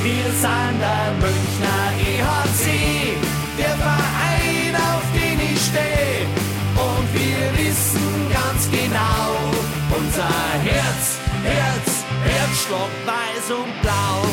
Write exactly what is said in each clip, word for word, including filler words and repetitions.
Wir sind der Münchner E H C, der Verein, auf den ich stehe. Und wir wissen ganz genau, unser Herz, Herz, Herzschlag weiß und blau.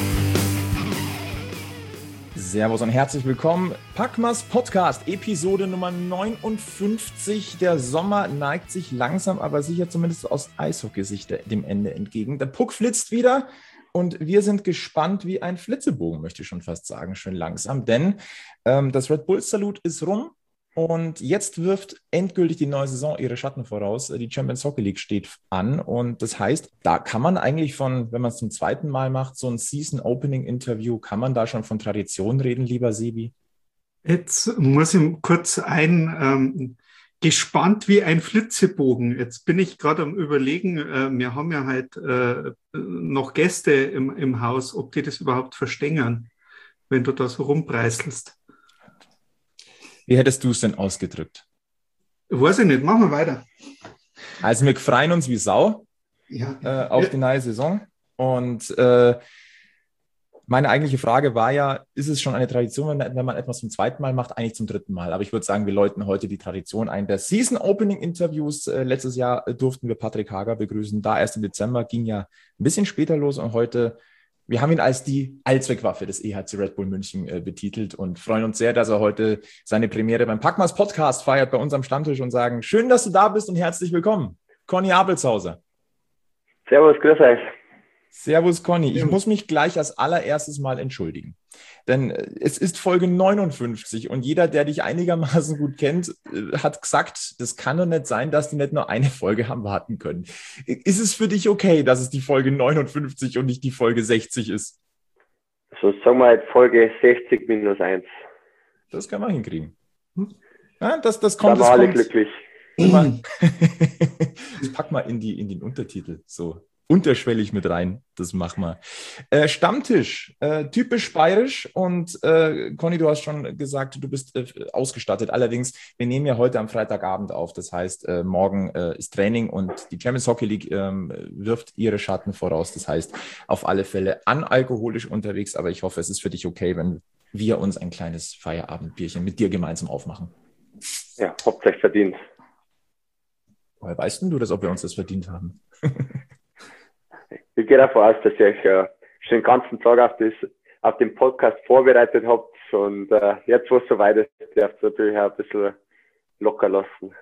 Servus und herzlich willkommen. Packmas Podcast, Episode Nummer neunundfünfzig. Der Sommer neigt sich langsam, aber sicher zumindest aus Eishockey-Sicht dem Ende entgegen. Der Puck flitzt wieder und wir sind gespannt wie ein Flitzebogen, möchte ich schon fast sagen, schön langsam. Denn ähm, das Red Bull-Salut ist rum. Und jetzt wirft endgültig die neue Saison ihre Schatten voraus. Die Champions Hockey League steht an und das heißt, da kann man eigentlich von, wenn man es zum zweiten Mal macht, so ein Season-Opening-Interview, kann man da schon von Tradition reden, lieber Sebi? Jetzt muss ich kurz ein, ähm, gespannt wie ein Flitzebogen. Jetzt bin ich gerade am Überlegen, äh, wir haben ja halt äh, noch Gäste im, im Haus, ob die das überhaupt verstehen, wenn du da so rumpreißelst. Wie hättest du es denn ausgedrückt? Weiß ich nicht, machen wir weiter. Also wir freuen uns wie Sau ja. äh, auf ja. die neue Saison. Und äh, meine eigentliche Frage war ja, ist es schon eine Tradition, wenn, wenn man etwas zum zweiten Mal macht, eigentlich zum dritten Mal. Aber ich würde sagen, wir läuten heute die Tradition ein. Der Season-Opening-Interviews äh, letztes Jahr äh, durften wir Patrick Hager begrüßen. Da erst im Dezember, ging ja ein bisschen später los und heute... Wir haben ihn als die Allzweckwaffe des E H C Red Bull München äh, betitelt und freuen uns sehr, dass er heute seine Premiere beim Packmas Podcast feiert bei uns am Stammtisch und sagen, schön, dass du da bist und herzlich willkommen. Conny Abelshauser. Servus, grüß euch. Servus, Conny. Ich muss mich gleich als allererstes mal entschuldigen, denn es ist Folge neunundfünfzig und jeder, der dich einigermaßen gut kennt, hat gesagt, das kann doch nicht sein, dass die nicht nur eine Folge haben warten können. Ist es für dich okay, dass es die Folge neunundfünfzig und nicht die Folge sechzig ist? So, sagen wir halt Folge sechzig minus eins. Das kann man hinkriegen. Ja, das, das kommt. Da waren alle kommt. glücklich. Das pack mal in, die, in den Untertitel, so unterschwellig mit rein, das machen wir. Äh, Stammtisch, äh, typisch bayerisch und äh, Conny, du hast schon gesagt, du bist äh, ausgestattet. Allerdings, wir nehmen ja heute am Freitagabend auf, das heißt, äh, morgen äh, ist Training und die Champions Hockey League äh, wirft ihre Schatten voraus. Das heißt, auf alle Fälle analkoholisch unterwegs, aber ich hoffe, es ist für dich okay, wenn wir uns ein kleines Feierabendbierchen mit dir gemeinsam aufmachen. Ja, habt euch verdient. Woher weißt denn du das, ob wir uns das verdient haben? Ich gehe davon aus, dass ihr euch ja schon den ganzen Tag auf, das, auf den Podcast vorbereitet habt und äh, jetzt, wo es soweit ist, dürft ihr natürlich auch ein bisschen locker lassen.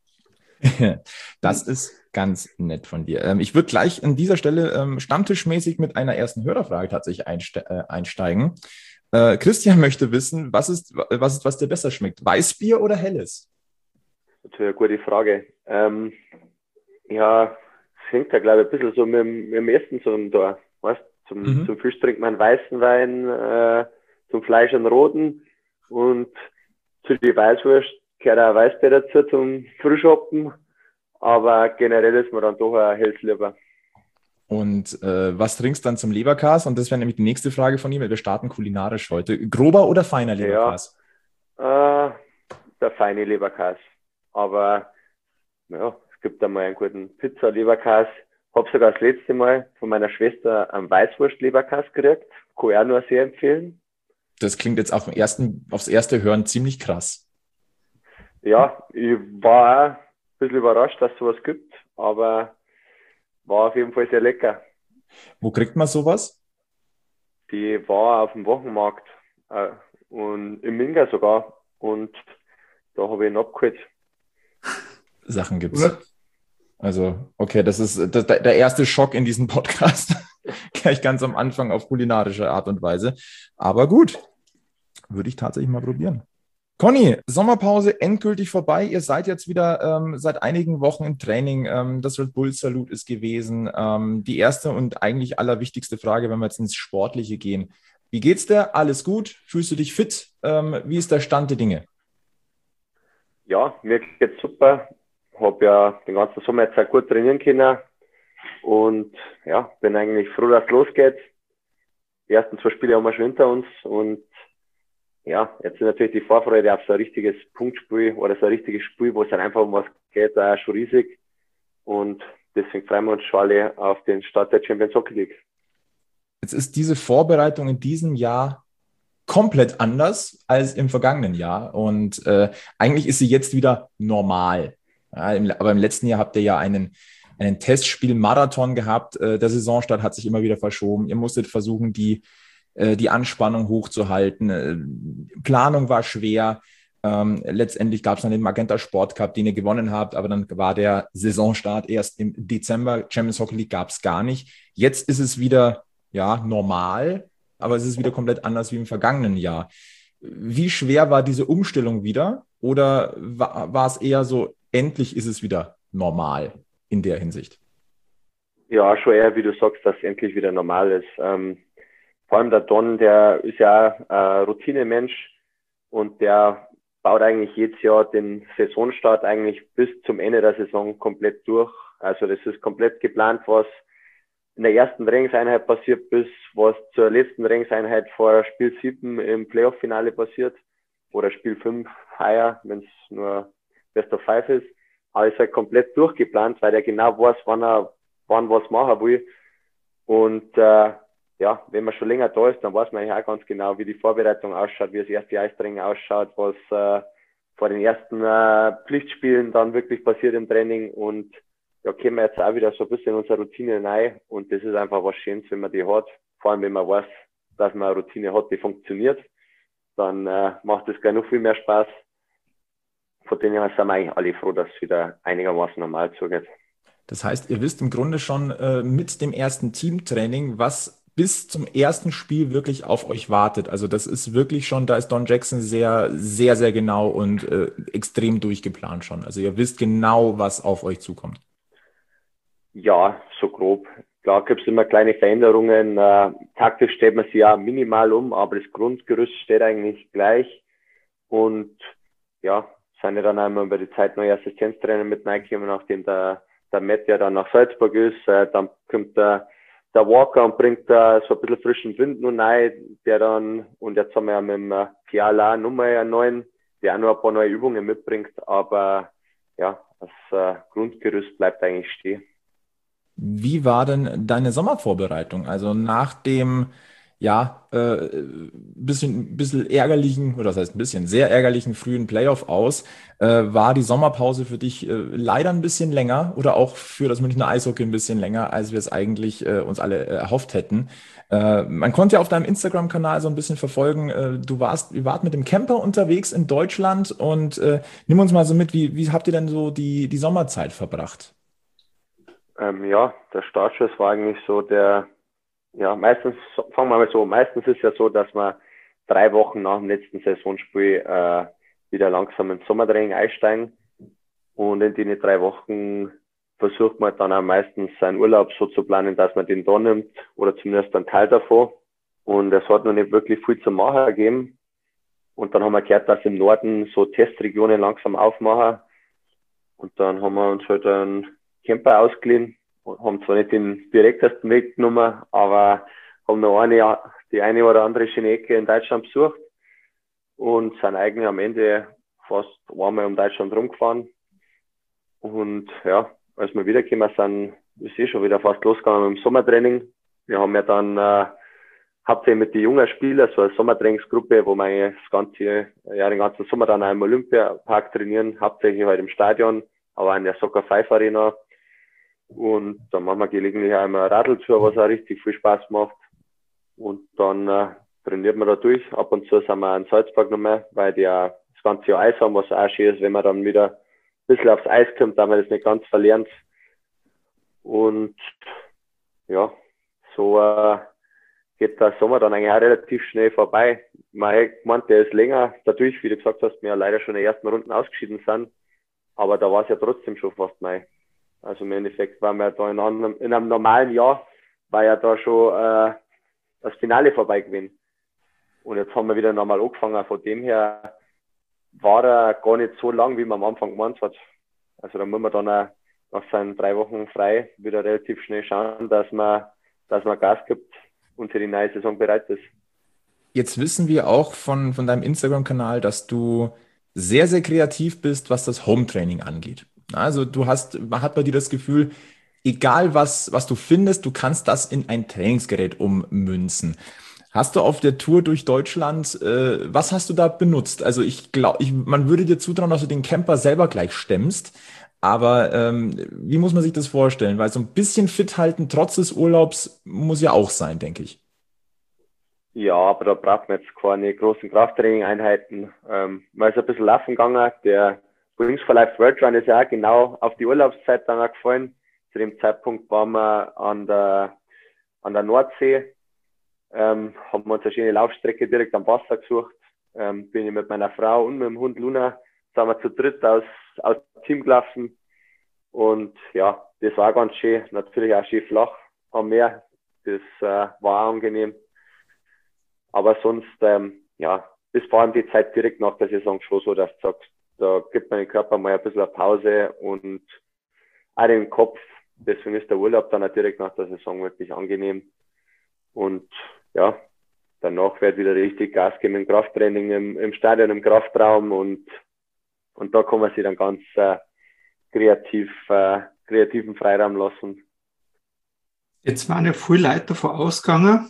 Das ist ganz nett von dir. Ähm, ich würde gleich an dieser Stelle ähm, stammtischmäßig mit einer ersten Hörerfrage tatsächlich einste- äh, einsteigen. Äh, Christian möchte wissen, was ist, was ist, was dir besser schmeckt? Weißbier oder Helles? Natürlich eine gute Frage. Ähm, ja, hängt ja, glaube ich, ein bisschen so mit dem, mit dem Essen so da. Weißt, zum, mhm. zum Fisch trinkt man einen weißen Wein, äh, zum Fleisch einen roten und zu die Weißwurst gehört auch ein Weißbier dazu zum Frischhoppen. Aber generell ist man dann doch ein Helles lieber. Und äh, was trinkst du dann zum Leberkäse? Und das wäre nämlich die nächste Frage von ihm, weil wir starten kulinarisch heute. Grober oder feiner Leberkäse? Ja, äh, der feine Leberkäse. Aber ja, es gibt einmal einen guten Pizza-Leberkäse. Habe sogar das letzte Mal von meiner Schwester einen Weißwurst-Leberkäse gekriegt. Kann ich auch nur sehr empfehlen. Das klingt jetzt auf dem ersten, aufs erste Hören ziemlich krass. Ja, ich war auch ein bisschen überrascht, dass es sowas gibt, aber war auf jeden Fall sehr lecker. Wo kriegt man sowas? Die war auf dem Wochenmarkt äh, und im Minga sogar und da habe ich ihn abgeholt. Sachen gibt's. Also, okay, das ist das, der erste Schock in diesem Podcast. Gleich ganz am Anfang auf kulinarische Art und Weise. Aber gut, würde ich tatsächlich mal probieren. Conny, Sommerpause endgültig vorbei. Ihr seid jetzt wieder ähm, seit einigen Wochen im Training. Ähm, das Red Bull Salut ist gewesen. Ähm, die erste und eigentlich allerwichtigste Frage, wenn wir jetzt ins Sportliche gehen. Wie geht's dir? Alles gut? Fühlst du dich fit? Ähm, wie ist der Stand der Dinge? Ja, mir geht's super. Habe ja den ganzen Sommer jetzt auch gut trainieren können und ja, bin eigentlich froh, dass es losgeht. Die ersten zwei Spiele haben wir schon hinter uns und ja, jetzt ist natürlich die Vorfreude auf so ein richtiges Punktspiel oder so ein richtiges Spiel, wo es dann einfach um was geht, auch schon riesig und deswegen freuen wir uns schon alle auf den Start der Champions Hockey League. Jetzt ist diese Vorbereitung in diesem Jahr komplett anders als im vergangenen Jahr und äh, eigentlich ist sie jetzt wieder normal. Ja, im, aber im letzten Jahr habt ihr ja einen, einen Testspiel-Marathon gehabt. Äh, der Saisonstart hat sich immer wieder verschoben. Ihr musstet versuchen, die, äh, die Anspannung hochzuhalten. Äh, Planung war schwer. Ähm, letztendlich gab es dann den Magenta Sport Cup, den ihr gewonnen habt, aber dann war der Saisonstart erst im Dezember. Champions Hockey League gab es gar nicht. Jetzt ist es wieder ja, normal, aber es ist wieder komplett anders wie im vergangenen Jahr. Wie schwer war diese Umstellung wieder? Oder war, war es eher so, endlich ist es wieder normal in der Hinsicht? Ja, schon eher, wie du sagst, dass es endlich wieder normal ist. Ähm, vor allem der Don, der ist ja ein Routinemensch und der baut eigentlich jedes Jahr den Saisonstart eigentlich bis zum Ende der Saison komplett durch. Also das ist komplett geplant, was in der ersten Trainingseinheit passiert, bis was zur letzten Trainingseinheit vor Spiel sieben im Playoff-Finale passiert oder Spiel fünf heuer, wenn es nur Best of Five ist. Aber es ist halt komplett durchgeplant, weil der genau weiß, wann er wann was machen will. Und äh, ja, wenn man schon länger da ist, dann weiß man eigentlich auch ganz genau, wie die Vorbereitung ausschaut, wie das erste Eistraining ausschaut, was äh, vor den ersten äh, Pflichtspielen dann wirklich passiert im Training. Und ja, kommen wir jetzt auch wieder so ein bisschen in unsere Routine rein. Und das ist einfach was Schönes, wenn man die hat. Vor allem, wenn man weiß, dass man eine Routine hat, die funktioniert. Dann äh, macht es gleich noch viel mehr Spaß. Von denen her sind wir eigentlich alle froh, dass es wieder einigermaßen normal zugeht. Das heißt, ihr wisst im Grunde schon äh, mit dem ersten Teamtraining, was bis zum ersten Spiel wirklich auf euch wartet. Also das ist wirklich schon, da ist Don Jackson sehr, sehr, sehr genau und äh, extrem durchgeplant schon. Also ihr wisst genau, was auf euch zukommt. Ja, so grob. Klar gibt es immer kleine Veränderungen. Äh, taktisch stellt man sie ja minimal um, aber das Grundgerüst steht eigentlich gleich. Und ja, sind ja dann einmal über die Zeit neue Assistenztrainer mit reingekommen, nachdem der, der Matt ja dann nach Salzburg ist. Äh, dann kommt der, der Walker und bringt da so ein bisschen frischen Wind nun rein, der dann, und jetzt haben wir ja mit dem Fiala nochmal einen neuen, der auch noch ein paar neue Übungen mitbringt, aber ja, das äh, Grundgerüst bleibt eigentlich stehen. Wie war denn deine Sommervorbereitung? Also nach dem, ja, äh, bisschen, bisschen ärgerlichen, oder das heißt ein bisschen, sehr ärgerlichen frühen Playoff aus, äh, war die Sommerpause für dich äh, leider ein bisschen länger oder auch für das Münchner Eishockey ein bisschen länger, als wir es eigentlich äh, uns alle äh, erhofft hätten. Äh, man konnte ja auf deinem Instagram-Kanal so ein bisschen verfolgen, äh, du warst, ihr wart mit dem Camper unterwegs in Deutschland und äh, nimm uns mal so mit, wie, wie habt ihr denn so die, die Sommerzeit verbracht? Ähm, ja, der Startschuss war eigentlich so der, ja, meistens, fangen wir mal so, meistens ist ja so, dass wir drei Wochen nach dem letzten Saisonspiel äh, wieder langsam ins Sommertraining einsteigen und in den drei Wochen versucht man dann auch meistens seinen Urlaub so zu planen, dass man den da nimmt oder zumindest einen Teil davon und es hat noch nicht wirklich viel zu machen gegeben und dann haben wir gehört, dass im Norden so Testregionen langsam aufmachen und dann haben wir uns halt einen Camper ausgeliehen und haben zwar nicht den direktesten Weg genommen, aber haben noch eine, die eine oder andere schöne Ecke in Deutschland besucht und sind eigentlich am Ende fast einmal um Deutschland rumgefahren. Und ja, als wir wiedergekommen sind, ist eh schon wieder fast losgegangen mit dem Sommertraining. Wir haben ja dann äh, hauptsächlich mit den jungen Spielern so eine Sommertrainingsgruppe, wo wir das ganze, ja, den ganzen Sommer dann auch im Olympiapark trainieren, hauptsächlich halt im Stadion, aber in der Soccer Five Arena. Und dann machen wir gelegentlich auch immer Radltour, was auch richtig viel Spaß macht. Und dann äh, trainiert man da durch. Ab und zu sind wir in Salzburg noch mehr, weil die auch das ganze Jahr Eis haben, was auch schön ist, wenn man dann wieder ein bisschen aufs Eis kommt, da man das nicht ganz verlernt. Und ja, so äh, geht der Sommer dann eigentlich auch relativ schnell vorbei. Man hätte gemeint, der ist länger, dadurch, wie du gesagt hast, wir ja leider schon in den ersten Runden ausgeschieden sind. Aber da war es ja trotzdem schon fast Mai. Also im Endeffekt waren wir da in einem, in einem normalen Jahr, war ja da schon äh, das Finale vorbei gewesen. Und jetzt haben wir wieder normal angefangen. Von dem her war er gar nicht so lang, wie man am Anfang gemeint hat. Also da muss man dann auch nach seinen drei Wochen frei wieder relativ schnell schauen, dass man, dass man Gas gibt und für die neue Saison bereit ist. Jetzt wissen wir auch von, von deinem Instagram-Kanal, dass du sehr, sehr kreativ bist, was das Home-Training angeht. Also du hast, man hat bei dir das Gefühl, egal was, was du findest, du kannst das in ein Trainingsgerät ummünzen. Hast du auf der Tour durch Deutschland, äh, was hast du da benutzt? Also ich glaube, ich, man würde dir zutrauen, dass du den Camper selber gleich stemmst. Aber ähm, wie muss man sich das vorstellen? Weil so ein bisschen fit halten trotz des Urlaubs muss ja auch sein, denke ich. Ja, aber da braucht man jetzt keine großen Krafttraining-Einheiten. Ähm, man ist ein bisschen laufen gegangen. Der Wings for Life World Run ist ja auch genau auf die Urlaubszeit dann auch gefallen. Zu dem Zeitpunkt waren wir an der, an der Nordsee. Ähm, haben wir uns eine schöne Laufstrecke direkt am Wasser gesucht. Ähm, bin ich mit meiner Frau und mit dem Hund Luna, sind wir zu dritt aus, aus dem Team gelaufen. Und ja, das war ganz schön. Natürlich auch schön flach am Meer. Das äh, war auch angenehm. Aber sonst, ähm, ja, das vor allem die Zeit direkt nach der Saison schon so, dass du sagst, da gibt man den Körper mal ein bisschen eine Pause und auch den Kopf. Deswegen ist der Urlaub dann auch direkt nach der Saison wirklich angenehm. Und ja, danach wird wieder richtig Gas geben im Krafttraining, im, im Stadion, im Kraftraum und, und da kann man sich dann ganz äh, kreativ, äh, kreativen Freiraum lassen. Jetzt waren ja viele Leute davon ausgegangen,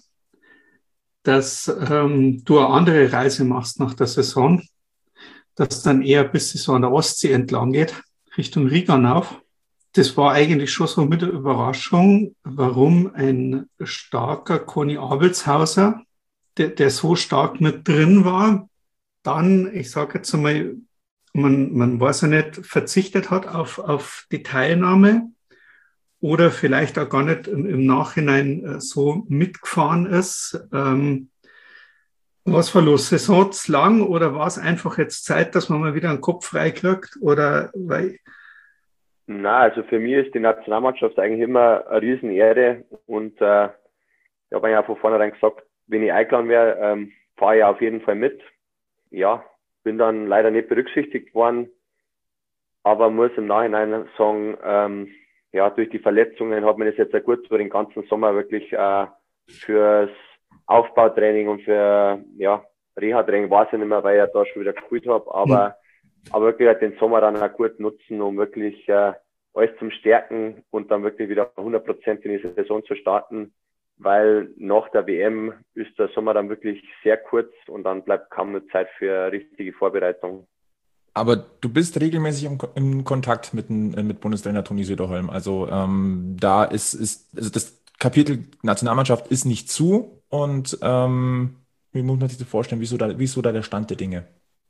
dass ähm, du eine andere Reise machst nach der Saison, dass dann eher bis sie so an der Ostsee entlang geht, Richtung Riga hinauf. Das war eigentlich schon so mit der Überraschung, warum ein starker Conny Abelshauser, der, der so stark mit drin war, dann, ich sage jetzt einmal, man, man weiß ja nicht, verzichtet hat auf, auf die Teilnahme oder vielleicht auch gar nicht im, im Nachhinein so mitgefahren ist. Ähm, was war los? Saison zu lang oder war es einfach jetzt Zeit, dass man mal wieder einen Kopf frei kriegt? Oder weil Na, also für mich ist die Nationalmannschaft eigentlich immer eine Riesenehre und äh, ich habe ja von vornherein gesagt, wenn ich eingeladen wäre, ähm, fahre ich auf jeden Fall mit. Ja, bin dann leider nicht berücksichtigt worden, aber muss im Nachhinein sagen, ähm, ja, durch die Verletzungen hat mir das jetzt sehr gut für den ganzen Sommer wirklich äh, fürs Aufbautraining und für ja, Reha-Training, weiß ich nicht mehr, weil ich ja da schon wieder gespielt habe, aber mhm. Aber wirklich halt den Sommer dann auch gut nutzen, um wirklich äh, alles zum Stärken und dann wirklich wieder hundert Prozent in die Saison zu starten, weil nach der W M ist der Sommer dann wirklich sehr kurz und dann bleibt kaum mehr Zeit für richtige Vorbereitung. Aber du bist regelmäßig im, im Kontakt mit, mit Bundestrainer Toni Söderholm. Also ähm, da ist, ist also das Kapitel Nationalmannschaft ist nicht zu und ähm, wie muss man sich das vorstellen, wieso da, wieso da der Stand der Dinge?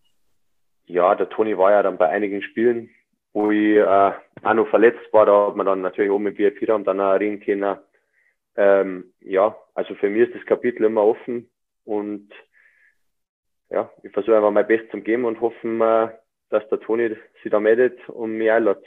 Ja, der Toni war ja dann bei einigen Spielen, wo ich äh, auch noch verletzt war. Da hat man dann natürlich oben im V I P-Raum dann auch reden können. Ähm, ja, also für mich ist das Kapitel immer offen und ja, ich versuche einfach mein Bestes zu geben und hoffen, äh, dass der Toni sich da meldet und mich einlädt.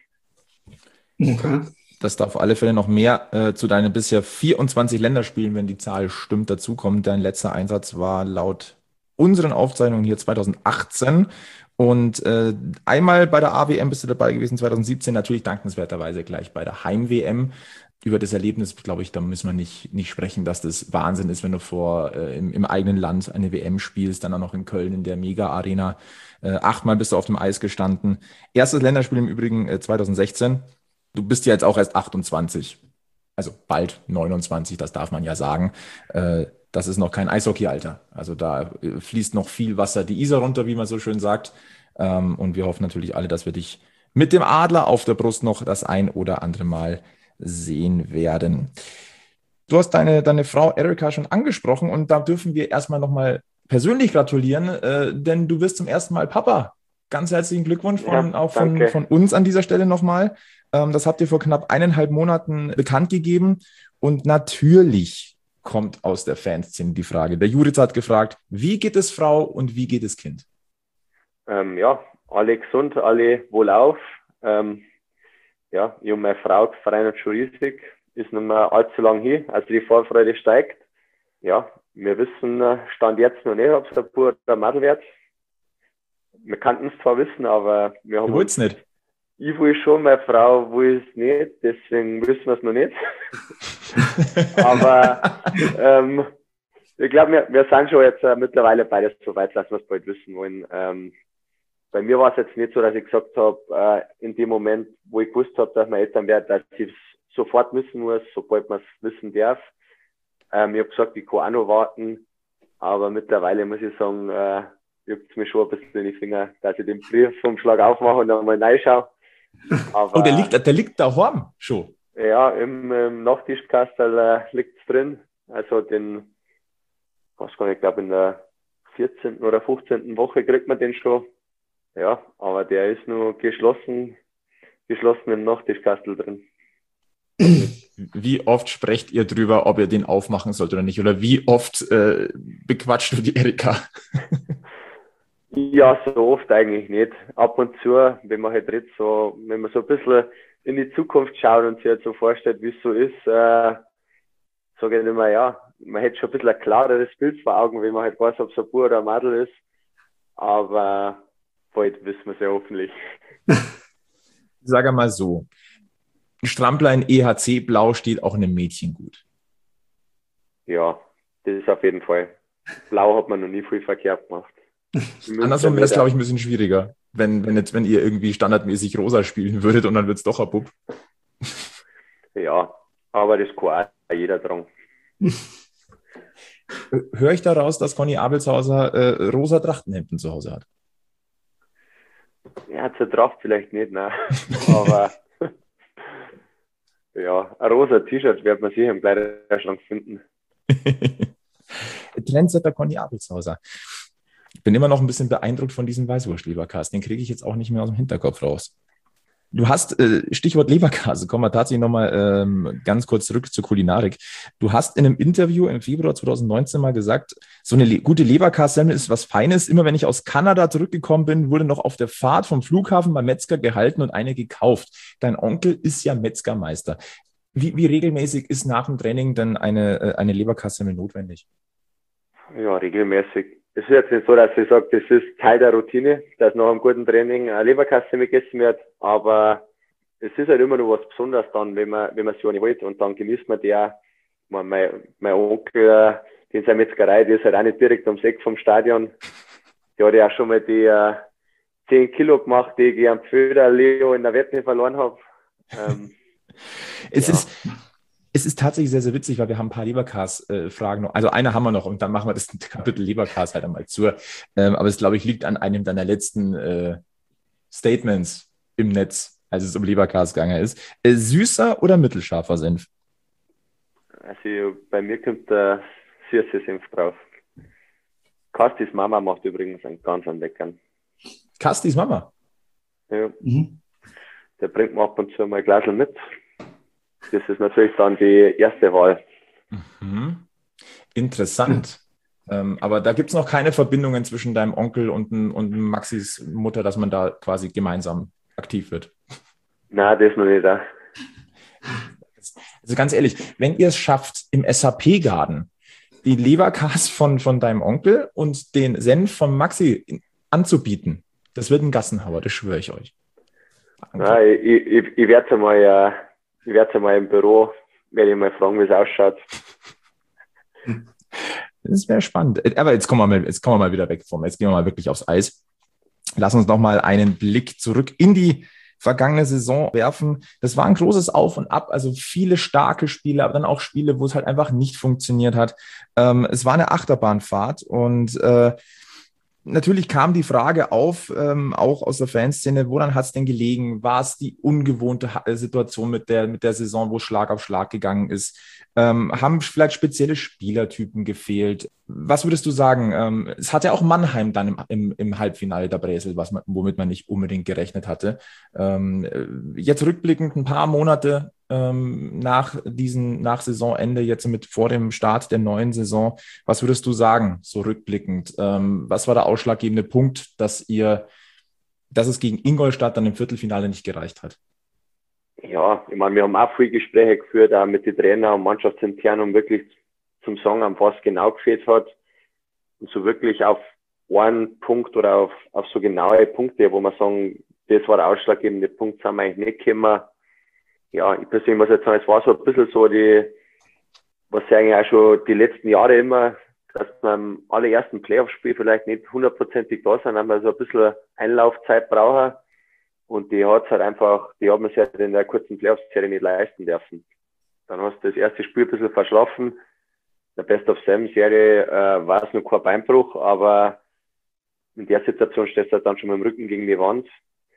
Okay. Dass da auf alle Fälle noch mehr äh, zu deinen bisher vierundzwanzig Länderspielen, wenn die Zahl stimmt, dazukommt. Dein letzter Einsatz war laut unseren Aufzeichnungen hier zweitausendachtzehn und äh, einmal bei der A W M bist du dabei gewesen, zweitausendsiebzehn, natürlich dankenswerterweise gleich bei der Heim-W M. Über das Erlebnis, glaube ich, da müssen wir nicht, nicht sprechen, dass das Wahnsinn ist, wenn du vor äh, im, im eigenen Land eine W M spielst, dann auch noch in Köln in der Mega-Arena. Äh, achtmal bist du auf dem Eis gestanden. Erstes Länderspiel im Übrigen äh, zweitausendsechzehn. Du bist ja jetzt auch erst achtundzwanzig, also bald neunundzwanzig, das darf man ja sagen. Äh, Das ist noch kein Eishockey-Alter. Also da fließt noch viel Wasser die Isar runter, wie man so schön sagt. Und wir hoffen natürlich alle, dass wir dich mit dem Adler auf der Brust noch das ein oder andere Mal sehen werden. Du hast deine, deine Frau Erika schon angesprochen und da dürfen wir erstmal nochmal persönlich gratulieren, äh, denn du wirst zum ersten Mal Papa. Ganz herzlichen Glückwunsch von, ja, auch von, von uns an dieser Stelle nochmal. Ähm, das habt ihr vor knapp eineinhalb Monaten bekannt gegeben und natürlich kommt aus der Fanszene die Frage. Der Judith hat gefragt, wie geht es Frau und wie geht es Kind? Ähm, ja, alle gesund, alle wohlauf. Ähm, ja, ich und meine Frau freuen uns schon riesig. Ist nicht mehr allzu lang hin, also die Vorfreude steigt. Ja, wir wissen, Stand jetzt noch nicht, ob es ein Bub oder ein Mädel wird. Wir kannten es zwar wissen, aber wir haben du wollt's uns... nicht. Ich will schon, meine Frau will es nicht, deswegen wissen wir es noch nicht. Aber ähm, ich glaube, wir, wir sind schon jetzt äh, mittlerweile beides so weit, dass wir es bald wissen wollen. Ähm, bei mir war es jetzt nicht so, dass ich gesagt habe, äh, in dem Moment, wo ich gewusst habe, dass wir Eltern werden, dass ich es sofort wissen muss, sobald man es wissen darf. Ähm, ich habe gesagt, ich kann auch noch warten, aber mittlerweile muss ich sagen, äh, juckt es mir schon ein bisschen in die Finger, dass ich den Brief vom Schlag aufmache und dann mal reinschaue. Aber, oh, der liegt, der liegt daheim schon? Ja, im, im Nachttischkastel äh, liegt es drin. Also den, was kann ich glaube in der vierzehnten oder fünfzehnten Woche kriegt man den schon. Ja, aber der ist nur geschlossen, geschlossen im Nachttischkastel drin. Wie oft sprecht ihr drüber, ob ihr den aufmachen sollt oder nicht? Oder wie oft äh, bequatscht du die Erika? Ja, so oft eigentlich nicht. Ab und zu, wenn man halt redet, so, wenn man so ein bisschen in die Zukunft schaut und sich halt so vorstellt, wie es so ist, äh, sage ich immer, ja, man hätte schon ein bisschen ein klareres Bild vor Augen, wenn man halt weiß, ob es ein Bub oder ein Mädel ist. Aber bald wissen wir es ja hoffentlich. Sag mal so, Strampler in E H C Blau steht auch einem Mädchen gut. Ja, das ist auf jeden Fall. Blau hat man noch nie viel verkehrt gemacht. Andersrum wäre es, glaube ich, ein bisschen schwieriger, wenn, wenn, jetzt, wenn ihr irgendwie standardmäßig rosa spielen würdet und dann wird es doch ein Bub. Ja, aber das kann auch jeder dran. Höre ich daraus, dass Conny Abelshauser äh, rosa Trachtenhemden zu Hause hat? Ja, zur Tracht vielleicht nicht, nein. Aber ja, ein rosa T-Shirt wird man sicher im Kleiderschrank finden. Trendsetter Conny Abelshauser. Ich bin immer noch ein bisschen beeindruckt von diesem Weißwurst-Leberkas. Den kriege ich jetzt auch nicht mehr aus dem Hinterkopf raus. Du hast, äh, Stichwort Leberkäse, kommen wir tatsächlich nochmal ähm, ganz kurz zurück zur Kulinarik. Du hast in einem Interview im Februar zwanzig neunzehn mal gesagt, so eine le- gute Leberkässemmel ist was Feines. Immer wenn ich aus Kanada zurückgekommen bin, wurde noch auf der Fahrt vom Flughafen beim Metzger gehalten und eine gekauft. Dein Onkel ist ja Metzgermeister. Wie, wie regelmäßig ist nach dem Training denn eine, äh, eine Leberkässemmel notwendig? Ja, regelmäßig. Es ist jetzt nicht so, dass ich sage, das ist Teil der Routine, dass nach einem guten Training eine Leberkäse gegessen wird, aber es ist halt immer noch was Besonderes dann, wenn man, wenn man sich eine holt und dann genießt man die auch. Mein, mein Onkel, den seine Metzgerei, die ist halt auch nicht direkt ums Eck vom Stadion. Der hat ja auch schon mal die äh, zehn Kilo gemacht, die ich am Föder Leo in der Wette verloren habe. Ähm, es ja. ist... Es ist tatsächlich sehr, sehr witzig, weil wir haben ein paar Leberkas-Fragen noch. Also eine haben wir noch und dann machen wir das Kapitel Leberkas halt einmal zu. Ähm, aber es, glaube ich, liegt an einem deiner letzten äh, Statements im Netz, als es um Leberkas gegangen ist. Äh, süßer oder mittelscharfer Senf? Also bei mir kommt der süße Senf drauf. Kastis Mama macht übrigens einen ganz einen leckeren. Kastis Mama? Ja. Mhm. Der bringt mir ab und zu mal ein Glasl mit. Das ist natürlich dann die erste Wahl. Mhm. Interessant. Mhm. Ähm, aber da gibt es noch keine Verbindungen zwischen deinem Onkel und, und Maxis Mutter, dass man da quasi gemeinsam aktiv wird? Nein, das noch nicht. Auch. Also ganz ehrlich, wenn ihr es schafft, im S A P-Garten die Leberkas von, von deinem Onkel und den Senf von Maxi anzubieten, das wird ein Gassenhauer, das schwöre ich euch. Nein, ich, ich, ich werde es einmal... Äh, Ich werde es mal im Büro, werde ich mal fragen, wie es ausschaut. Das wäre spannend. Aber jetzt kommen wir mal, jetzt kommen wir mal wieder weg vom, jetzt gehen wir mal wirklich aufs Eis. Lass uns noch mal einen Blick zurück in die vergangene Saison werfen. Das war ein großes Auf und Ab, also viele starke Spiele, aber dann auch Spiele, wo es halt einfach nicht funktioniert hat. Ähm, es war eine Achterbahnfahrt und äh, natürlich kam die Frage auf, ähm, auch aus der Fanszene, woran hat es denn gelegen? War es die ungewohnte Situation mit der, mit der Saison, wo Schlag auf Schlag gegangen ist? Ähm, haben vielleicht spezielle Spielertypen gefehlt? Was würdest du sagen? Ähm, es hat ja auch Mannheim dann im, im, im Halbfinale der Bresel, was man, womit man nicht unbedingt gerechnet hatte. Ähm, jetzt rückblickend ein paar Monate ähm, nach diesen, nach Saisonende, jetzt mit vor dem Start der neuen Saison. Was würdest du sagen, so rückblickend? Ähm, was war der ausschlaggebende Punkt, dass ihr, dass es gegen Ingolstadt dann im Viertelfinale nicht gereicht hat? Ja, ich meine, wir haben auch viele Gespräche geführt, auch mit den Trainern und Mannschaftsintern, um wirklich zum Sagen, an was genau gefehlt hat. Und so wirklich auf einen Punkt oder auf, auf so genaue Punkte, wo wir sagen, das war der ausschlaggebende Punkt, sind wir eigentlich nicht gekommen. Ja, ich persönlich muss jetzt sagen, es war so ein bisschen so die, was ja eigentlich auch schon die letzten Jahre immer, dass wir im allerersten Playoff-Spiel vielleicht nicht hundertprozentig da sind, weil wir so ein bisschen Einlaufzeit brauchen. Und die hat halt einfach, die hat man sich halt in der kurzen Playoff-Serie nicht leisten dürfen. Dann hast du das erste Spiel ein bisschen verschlafen. In der Best-of-Seven-Serie äh, war es noch kein Beinbruch, aber in der Situation stehst du halt dann schon mit dem Rücken gegen die Wand.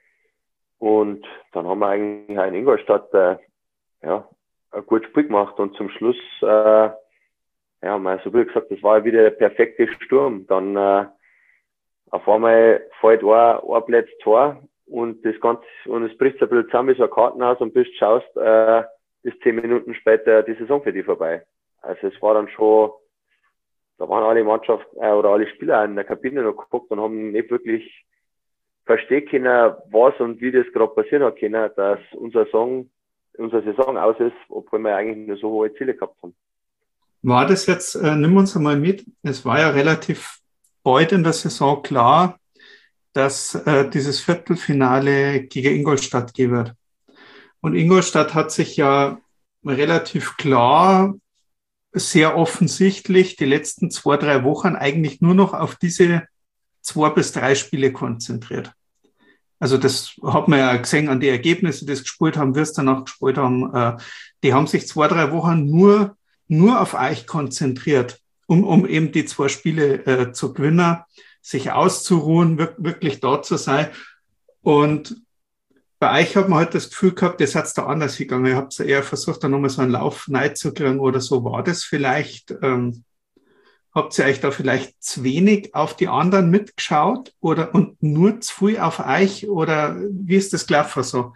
Und dann haben wir eigentlich auch in Ingolstadt äh, ja, ein gutes Spiel gemacht. Und zum Schluss, äh, ja, mal so wie gesagt, das war wieder der perfekte Sturm. Dann äh, auf einmal fällt ein, ein Platz Tor und das Ganze, und es bricht ein bisschen zusammen wie so ein Kartenhaus und bis du schaust, äh, ist zehn Minuten später die Saison für dich vorbei. Also es war dann schon, da waren alle Mannschaften äh, oder alle Spieler in der Kabine noch geguckt und haben nicht wirklich verstehen können, was und wie das gerade passieren hat können, dass unsere Saison, unsere Saison aus ist, obwohl wir eigentlich nur so hohe Ziele gehabt haben. War das jetzt, äh, nimm uns einmal mit, es war ja relativ bald in der Saison klar, dass äh, dieses Viertelfinale gegen Ingolstadt gehen wird. Und Ingolstadt hat sich ja relativ klar, sehr offensichtlich die letzten zwei, drei Wochen eigentlich nur noch auf diese zwei bis drei Spiele konzentriert. Also das hat man ja gesehen an die Ergebnisse, die es gespielt haben, wir es danach gespielt haben. Äh, die haben sich zwei, drei Wochen nur, nur auf euch konzentriert, um, um eben die zwei Spiele äh, zu gewinnen, sich auszuruhen, wirklich da zu sein. Und bei euch hat man halt das Gefühl gehabt, das hat's da anders gegangen. Ihr habt eher versucht, da nochmal so einen Lauf rein zu kriegen oder so. War das vielleicht, ähm, habt ihr euch da vielleicht zu wenig auf die anderen mitgeschaut oder und nur zu viel auf euch oder wie ist das gelaufen so?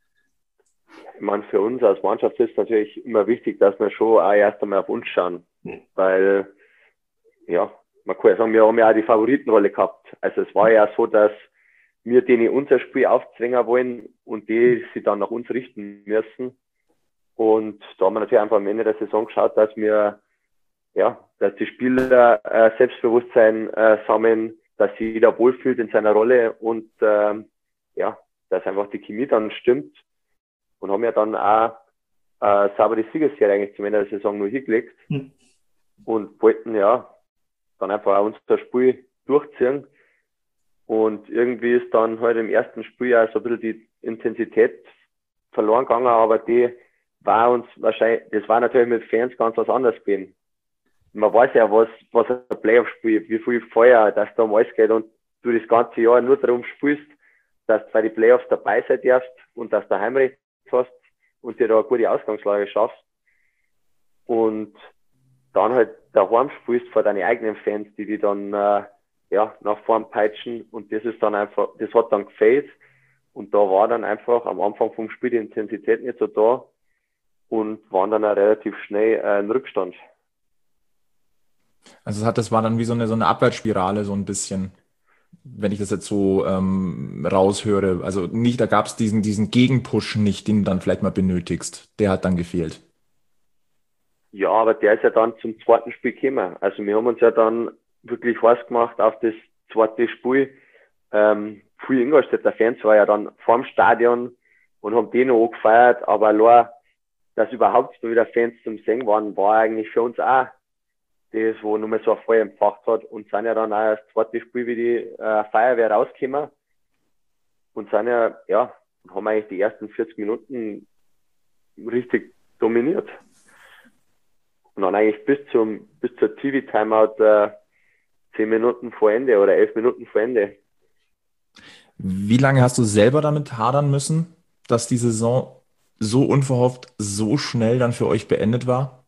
Ich meine, für uns als Mannschaft ist natürlich immer wichtig, dass wir schon auch erst einmal auf uns schauen, mhm. weil, ja, man kann ja sagen, wir haben ja auch die Favoritenrolle gehabt. Also es war ja so, dass wir denen unser Spiel aufzwingen wollen und die sich dann nach uns richten müssen. Und da haben wir natürlich einfach am Ende der Saison geschaut, dass wir, ja, dass die Spieler äh, Selbstbewusstsein äh, sammeln, dass sich jeder wohlfühlt in seiner Rolle und äh, ja, dass einfach die Chemie dann stimmt. Und haben ja dann auch äh, sauber die Siegesserie eigentlich zum Ende der Saison nur hingelegt mhm. und wollten ja dann einfach auch unser Spiel durchziehen. Und irgendwie ist dann halt im ersten Spiel ja so ein bisschen die Intensität verloren gegangen, aber die war uns wahrscheinlich, das war natürlich mit Fans ganz was anderes gewesen. Man weiß ja, was, was ein Playoff-Spiel, wie viel Feuer das da um alles geht und du das ganze Jahr nur darum spielst, dass du bei den Playoffs dabei sein darfst und dass du Heimrecht hast und dir da eine gute Ausgangslage schaffst. Und dann halt daheim spielst vor deinen eigenen Fans, die die dann äh, ja, nach vorn peitschen und das ist dann einfach, das hat dann gefehlt und da war dann einfach am Anfang vom Spiel die Intensität nicht so da und waren dann auch relativ schnell äh, in Rückstand. Also es hat, das war dann wie so eine, so eine Abwärtsspirale so ein bisschen, wenn ich das jetzt so ähm, raushöre. Also nicht, da gab es diesen, diesen Gegenpush nicht, den du dann vielleicht mal benötigst. Der hat dann gefehlt. Ja, aber der ist ja dann zum zweiten Spiel gekommen. Also wir haben uns ja dann wirklich heiß gemacht auf das zweite Spiel. Ähm, viele Ingolstädter Fans waren ja dann vor dem Stadion und haben die noch angefeiert, aber allein, dass überhaupt so wieder Fans zum Singen waren, war eigentlich für uns auch das, wo nochmal so ein Feuer empfacht hat und sind ja dann auch das zweite Spiel wie die äh, Feuerwehr rausgekommen und sind ja, ja, haben eigentlich die ersten vierzig Minuten richtig dominiert. Und dann eigentlich bis zum, bis zur T V-Timeout äh, zehn Minuten vor Ende oder elf Minuten vor Ende. Wie lange hast du selber damit hadern müssen, dass die Saison so unverhofft, so schnell dann für euch beendet war?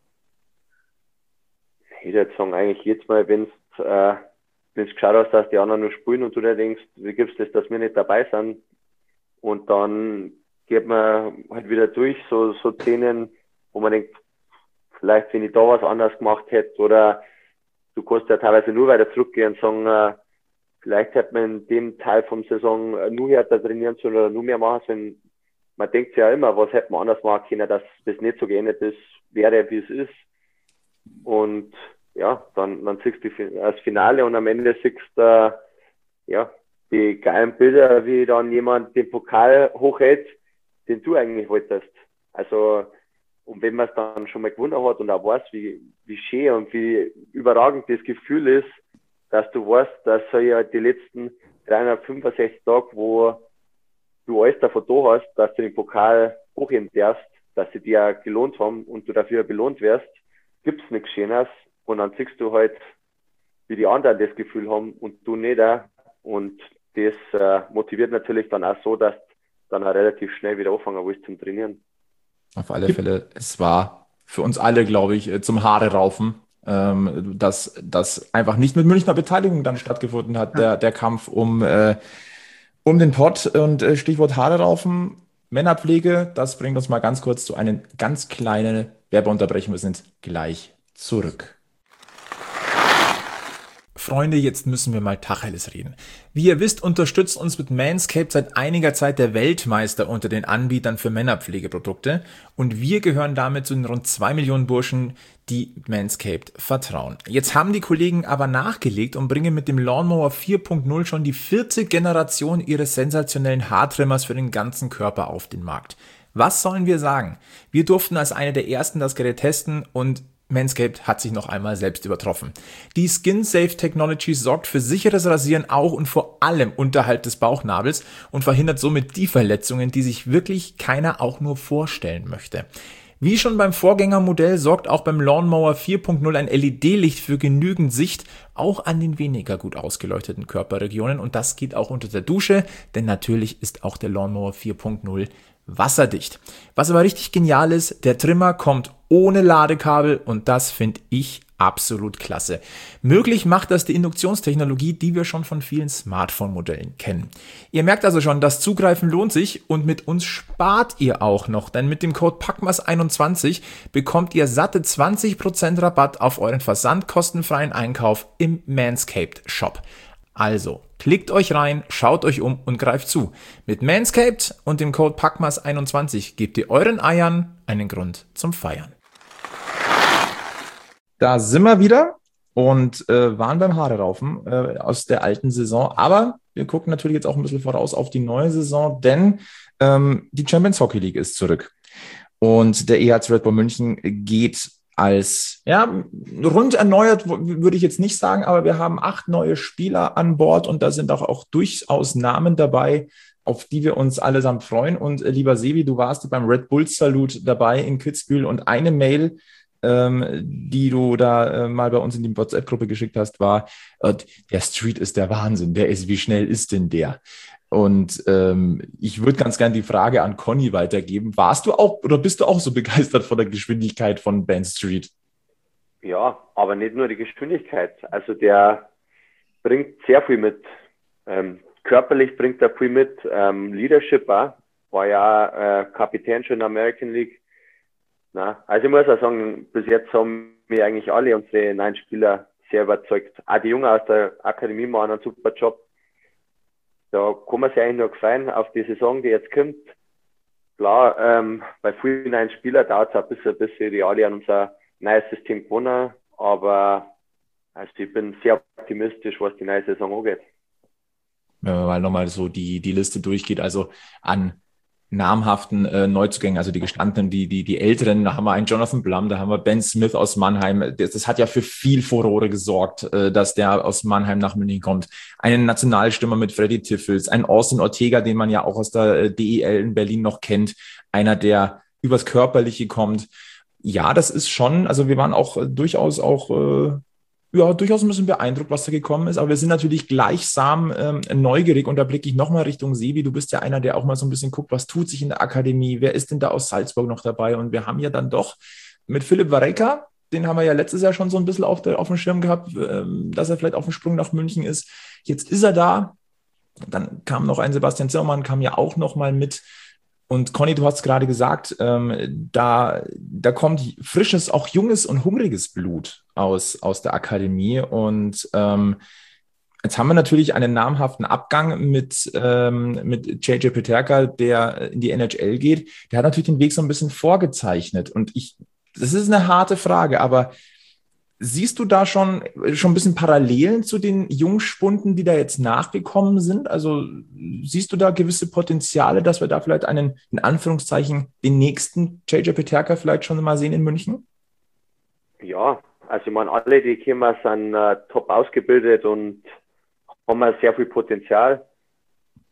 Ich würde sagen, eigentlich jetzt mal, wenn es äh, wenn's geschaut hast, dass die anderen nur spielen und du dir denkst, wie gibt's das, dass wir nicht dabei sind? Und dann geht man halt wieder durch, so, so Szenen, wo man denkt, vielleicht, wenn ich da was anders gemacht hätte oder du kannst ja teilweise nur weiter zurückgehen und sagen, äh, vielleicht hätte man in dem Teil vom Saison äh, nur härter trainieren sollen oder nur mehr machen sollen. Man denkt ja immer, was hätte man anders machen können, dass das nicht so geendet ist, wäre, wie es ist. Und ja, dann, dann siehst du das Finale und am Ende siehst du äh, ja, die geilen Bilder, wie dann jemand den Pokal hochhält, den du eigentlich wolltest. Also, und wenn man es dann schon mal gewonnen hat und auch weiß, wie, wie schön und wie überragend das Gefühl ist, dass du weißt, dass so ja die letzten dreihundertfünfundsechzig Tage, wo du alles davon da hast, dass du den Pokal hochheben darfst, dass sie dir gelohnt haben und du dafür belohnt wirst, gibt es nichts Schönes. Und dann siehst du halt, wie die anderen das Gefühl haben und du nicht. Und das äh, motiviert natürlich dann auch so, dass du dann auch relativ schnell wieder anfangen willst zum Trainieren. Auf alle Fälle, es war für uns alle, glaube ich, zum Haare raufen, ähm, dass das einfach nicht mit Münchner Beteiligung dann stattgefunden hat, der, der Kampf um, äh, um den Pott. Und äh, Stichwort Haare raufen, Männerpflege, das bringt uns mal ganz kurz zu einer ganz kleinen Werbeunterbrechung. Wir sind gleich zurück. Freunde, jetzt müssen wir mal Tacheles reden. Wie ihr wisst, unterstützt uns mit Manscaped seit einiger Zeit der Weltmeister unter den Anbietern für Männerpflegeprodukte und wir gehören damit zu den rund zwei Millionen Burschen, die Manscaped vertrauen. Jetzt haben die Kollegen aber nachgelegt und bringen mit dem Lawnmower vier Punkt null schon die vierte Generation ihres sensationellen Haartrimmers für den ganzen Körper auf den Markt. Was sollen wir sagen? Wir durften als eine der ersten das Gerät testen und Manscaped hat sich noch einmal selbst übertroffen. Die Skin-Safe Technology sorgt für sicheres Rasieren auch und vor allem unterhalb des Bauchnabels und verhindert somit die Verletzungen, die sich wirklich keiner auch nur vorstellen möchte. Wie schon beim Vorgängermodell sorgt auch beim Lawnmower vier Punkt null ein L E D-Licht für genügend Sicht, auch an den weniger gut ausgeleuchteten Körperregionen und das geht auch unter der Dusche, denn natürlich ist auch der Lawnmower vier Punkt null wasserdicht. Was aber richtig genial ist, der Trimmer kommt ohne Ladekabel und das finde ich absolut klasse. Möglich macht das die Induktionstechnologie, die wir schon von vielen Smartphone-Modellen kennen. Ihr merkt also schon, das Zugreifen lohnt sich und mit uns spart ihr auch noch, denn mit dem Code packmas einundzwanzig bekommt ihr satte zwanzig Prozent Rabatt auf euren versandkostenfreien Einkauf im Manscaped Shop. Also, klickt euch rein, schaut euch um und greift zu. Mit Manscaped und dem Code packmas einundzwanzig gebt ihr euren Eiern einen Grund zum Feiern. Da sind wir wieder und äh, waren beim Haareraufen äh, aus der alten Saison. Aber wir gucken natürlich jetzt auch ein bisschen voraus auf die neue Saison, denn ähm, die Champions Hockey League ist zurück. Und der E H C Red Bull München geht als, ja, rund erneuert, würde ich jetzt nicht sagen, aber wir haben acht neue Spieler an Bord und da sind auch, auch durchaus Namen dabei, auf die wir uns allesamt freuen. Und äh, lieber Sevi, du warst beim Red Bull Salut dabei in Kitzbühel und eine Mail, ähm, die du da äh, mal bei uns in die WhatsApp-Gruppe geschickt hast, war, äh, der Street ist der Wahnsinn, der ist, wie schnell ist denn der? Und ähm, ich würde ganz gerne die Frage an Conny weitergeben. Warst du auch oder bist du auch so begeistert von der Geschwindigkeit von Ben Street? Ja, aber nicht nur die Geschwindigkeit. Also der bringt sehr viel mit. Ähm, körperlich bringt er viel mit. Ähm, Leadership auch. War ja äh, Kapitän schon in der American League. Na, also ich muss auch sagen, bis jetzt haben wir eigentlich alle unsere neuen Spieler sehr überzeugt. Auch die Jungen aus der Akademie machen einen super Job. Da kann man sich eigentlich nur freuen auf die Saison, die jetzt kommt. Klar, ähm, bei vielen neuen Spielern dauert es ein bisschen, bis wir die alle an unser neues System gewonnen. Aber also ich bin sehr optimistisch, was die neue Saison angeht. Wenn man mal nochmal so die, die Liste durchgeht, also an namhaften äh, Neuzugängen, also die gestandenen, die, die, die Älteren, da haben wir einen Jonathan Blum, da haben wir Ben Smith aus Mannheim. Das, das hat ja für viel Furore gesorgt, äh, dass der aus Mannheim nach München kommt. Einen Nationalstürmer mit Freddy Tiffels, ein Austin Ortega, den man ja auch aus der äh, D E L in Berlin noch kennt. Einer, der übers Körperliche kommt. Ja, das ist schon, also wir waren auch äh, durchaus auch äh, ja, durchaus ein bisschen beeindruckt, was da gekommen ist. Aber wir sind natürlich gleichsam ähm, neugierig und da blicke ich nochmal Richtung Sevi. Du bist ja einer, der auch mal so ein bisschen guckt, was tut sich in der Akademie, wer ist denn da aus Salzburg noch dabei? Und wir haben ja dann doch mit Philipp Wareka, den haben wir ja letztes Jahr schon so ein bisschen auf, der, auf dem Schirm gehabt, ähm, dass er vielleicht auf dem Sprung nach München ist. Jetzt ist er da. Dann kam noch ein Sebastian Zimmermann, kam ja auch noch mal mit. Und Conny, du hast gerade gesagt, ähm, da, da kommt frisches, auch junges und hungriges Blut aus, aus der Akademie. Und ähm, jetzt haben wir natürlich einen namhaften Abgang mit, ähm, mit J J Peterka, der in die N H L geht. Der hat natürlich den Weg so ein bisschen vorgezeichnet. Und ich, das ist eine harte Frage, aber siehst du da schon, schon ein bisschen Parallelen zu den Jungspunden, die da jetzt nachgekommen sind? Also siehst du da gewisse Potenziale, dass wir da vielleicht einen, in Anführungszeichen, den nächsten J J Peterka vielleicht schon mal sehen in München? Ja, also ich meine, alle, die kommen, sind äh, top ausgebildet und haben sehr viel Potenzial.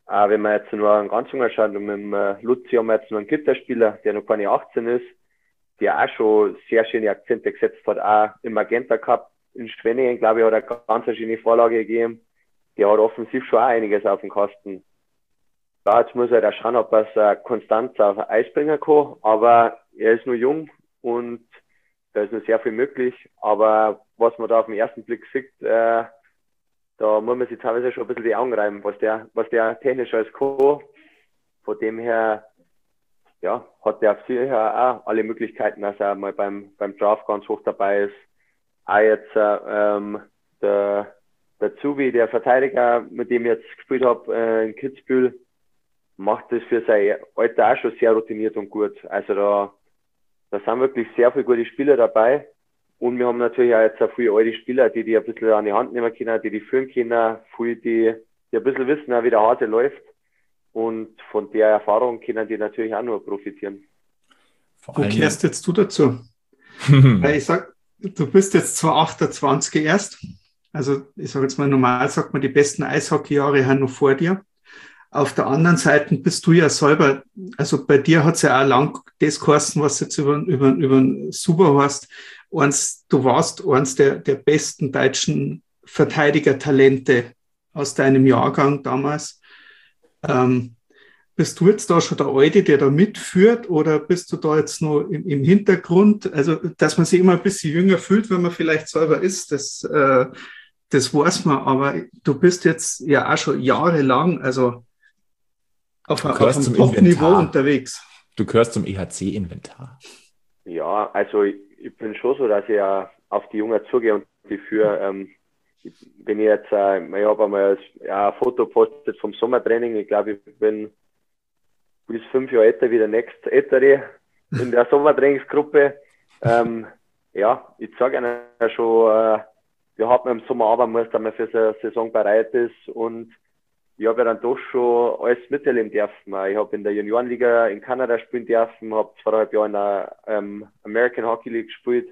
Auch wenn man jetzt nur einen ganz jungen schaut, und mit dem äh, Luzi haben wir jetzt nur einen Gitterspieler, der noch keine achtzehn ist, der auch schon sehr schöne Akzente gesetzt hat, auch im Magenta Cup in Schwenningen, glaube ich, hat er ganz eine schöne Vorlage gegeben. Der hat offensiv schon auch einiges auf dem Kasten. Ja, jetzt muss er da schauen, ob er es äh, konstant auf Eis bringen kann, aber er ist nur jung und da ist noch sehr viel möglich, aber was man da auf den ersten Blick sieht, äh, da muss man sich teilweise schon ein bisschen die Augen reiben, was der, was der technisch alles kann. Von dem her, ja, hat der sicher auch alle Möglichkeiten, dass er mal beim, beim Draft ganz hoch dabei ist. Auch jetzt äh, ähm, der, der Zubi, der Verteidiger, mit dem ich jetzt gespielt habe äh, in Kitzbühel, macht das für sein Alter auch schon sehr routiniert und gut. Also da, da sind wirklich sehr viele gute Spieler dabei. Und wir haben natürlich auch jetzt auch viele alte Spieler, die die ein bisschen an die Hand nehmen können, die die führen können, viele, die, die ein bisschen wissen, wie der Hase läuft. Und von der Erfahrung können die natürlich auch nur profitieren. Wo kehrst jetzt du dazu? Weil ich sag, du bist jetzt zwar achtundzwanzig erst, also ich sage jetzt mal, normal sagt man, die besten Eishockeyjahre haben noch vor dir. Auf der anderen Seite bist du ja selber, also bei dir hat es ja auch lang das geheißen, was jetzt über, über, über Super hast. Eins, du warst eines der, der besten deutschen Verteidigertalente aus deinem Jahrgang damals. Ähm, bist du jetzt da schon der Alte, der da mitführt, oder bist du da jetzt nur im, im Hintergrund? Also, dass man sich immer ein bisschen jünger fühlt, wenn man vielleicht selber ist, das, äh, das weiß man, aber du bist jetzt ja auch schon jahrelang, also auf, auf einem Top-Niveau unterwegs. Du gehörst zum E H C-Inventar. Ja, also ich, ich bin schon so, dass ich ja auf die Jungen zugehe und die für, ähm, ich, wenn ich jetzt, äh, ich habe einmal ja, ein Foto postet vom Sommertraining, ich glaube, ich bin bis fünf Jahre älter wie der nächste Ältere in der Sommertrainingsgruppe. Ähm, ja, ich sage Ihnen ja schon, äh, wir haben im Sommer arbeiten müssen, dass man für so eine Saison bereit ist, und ich habe ja dann doch schon alles miterleben dürfen. Ich habe in der Juniorenliga in Kanada spielen dürfen, habe zweieinhalb Jahre in der ähm, American Hockey League gespielt,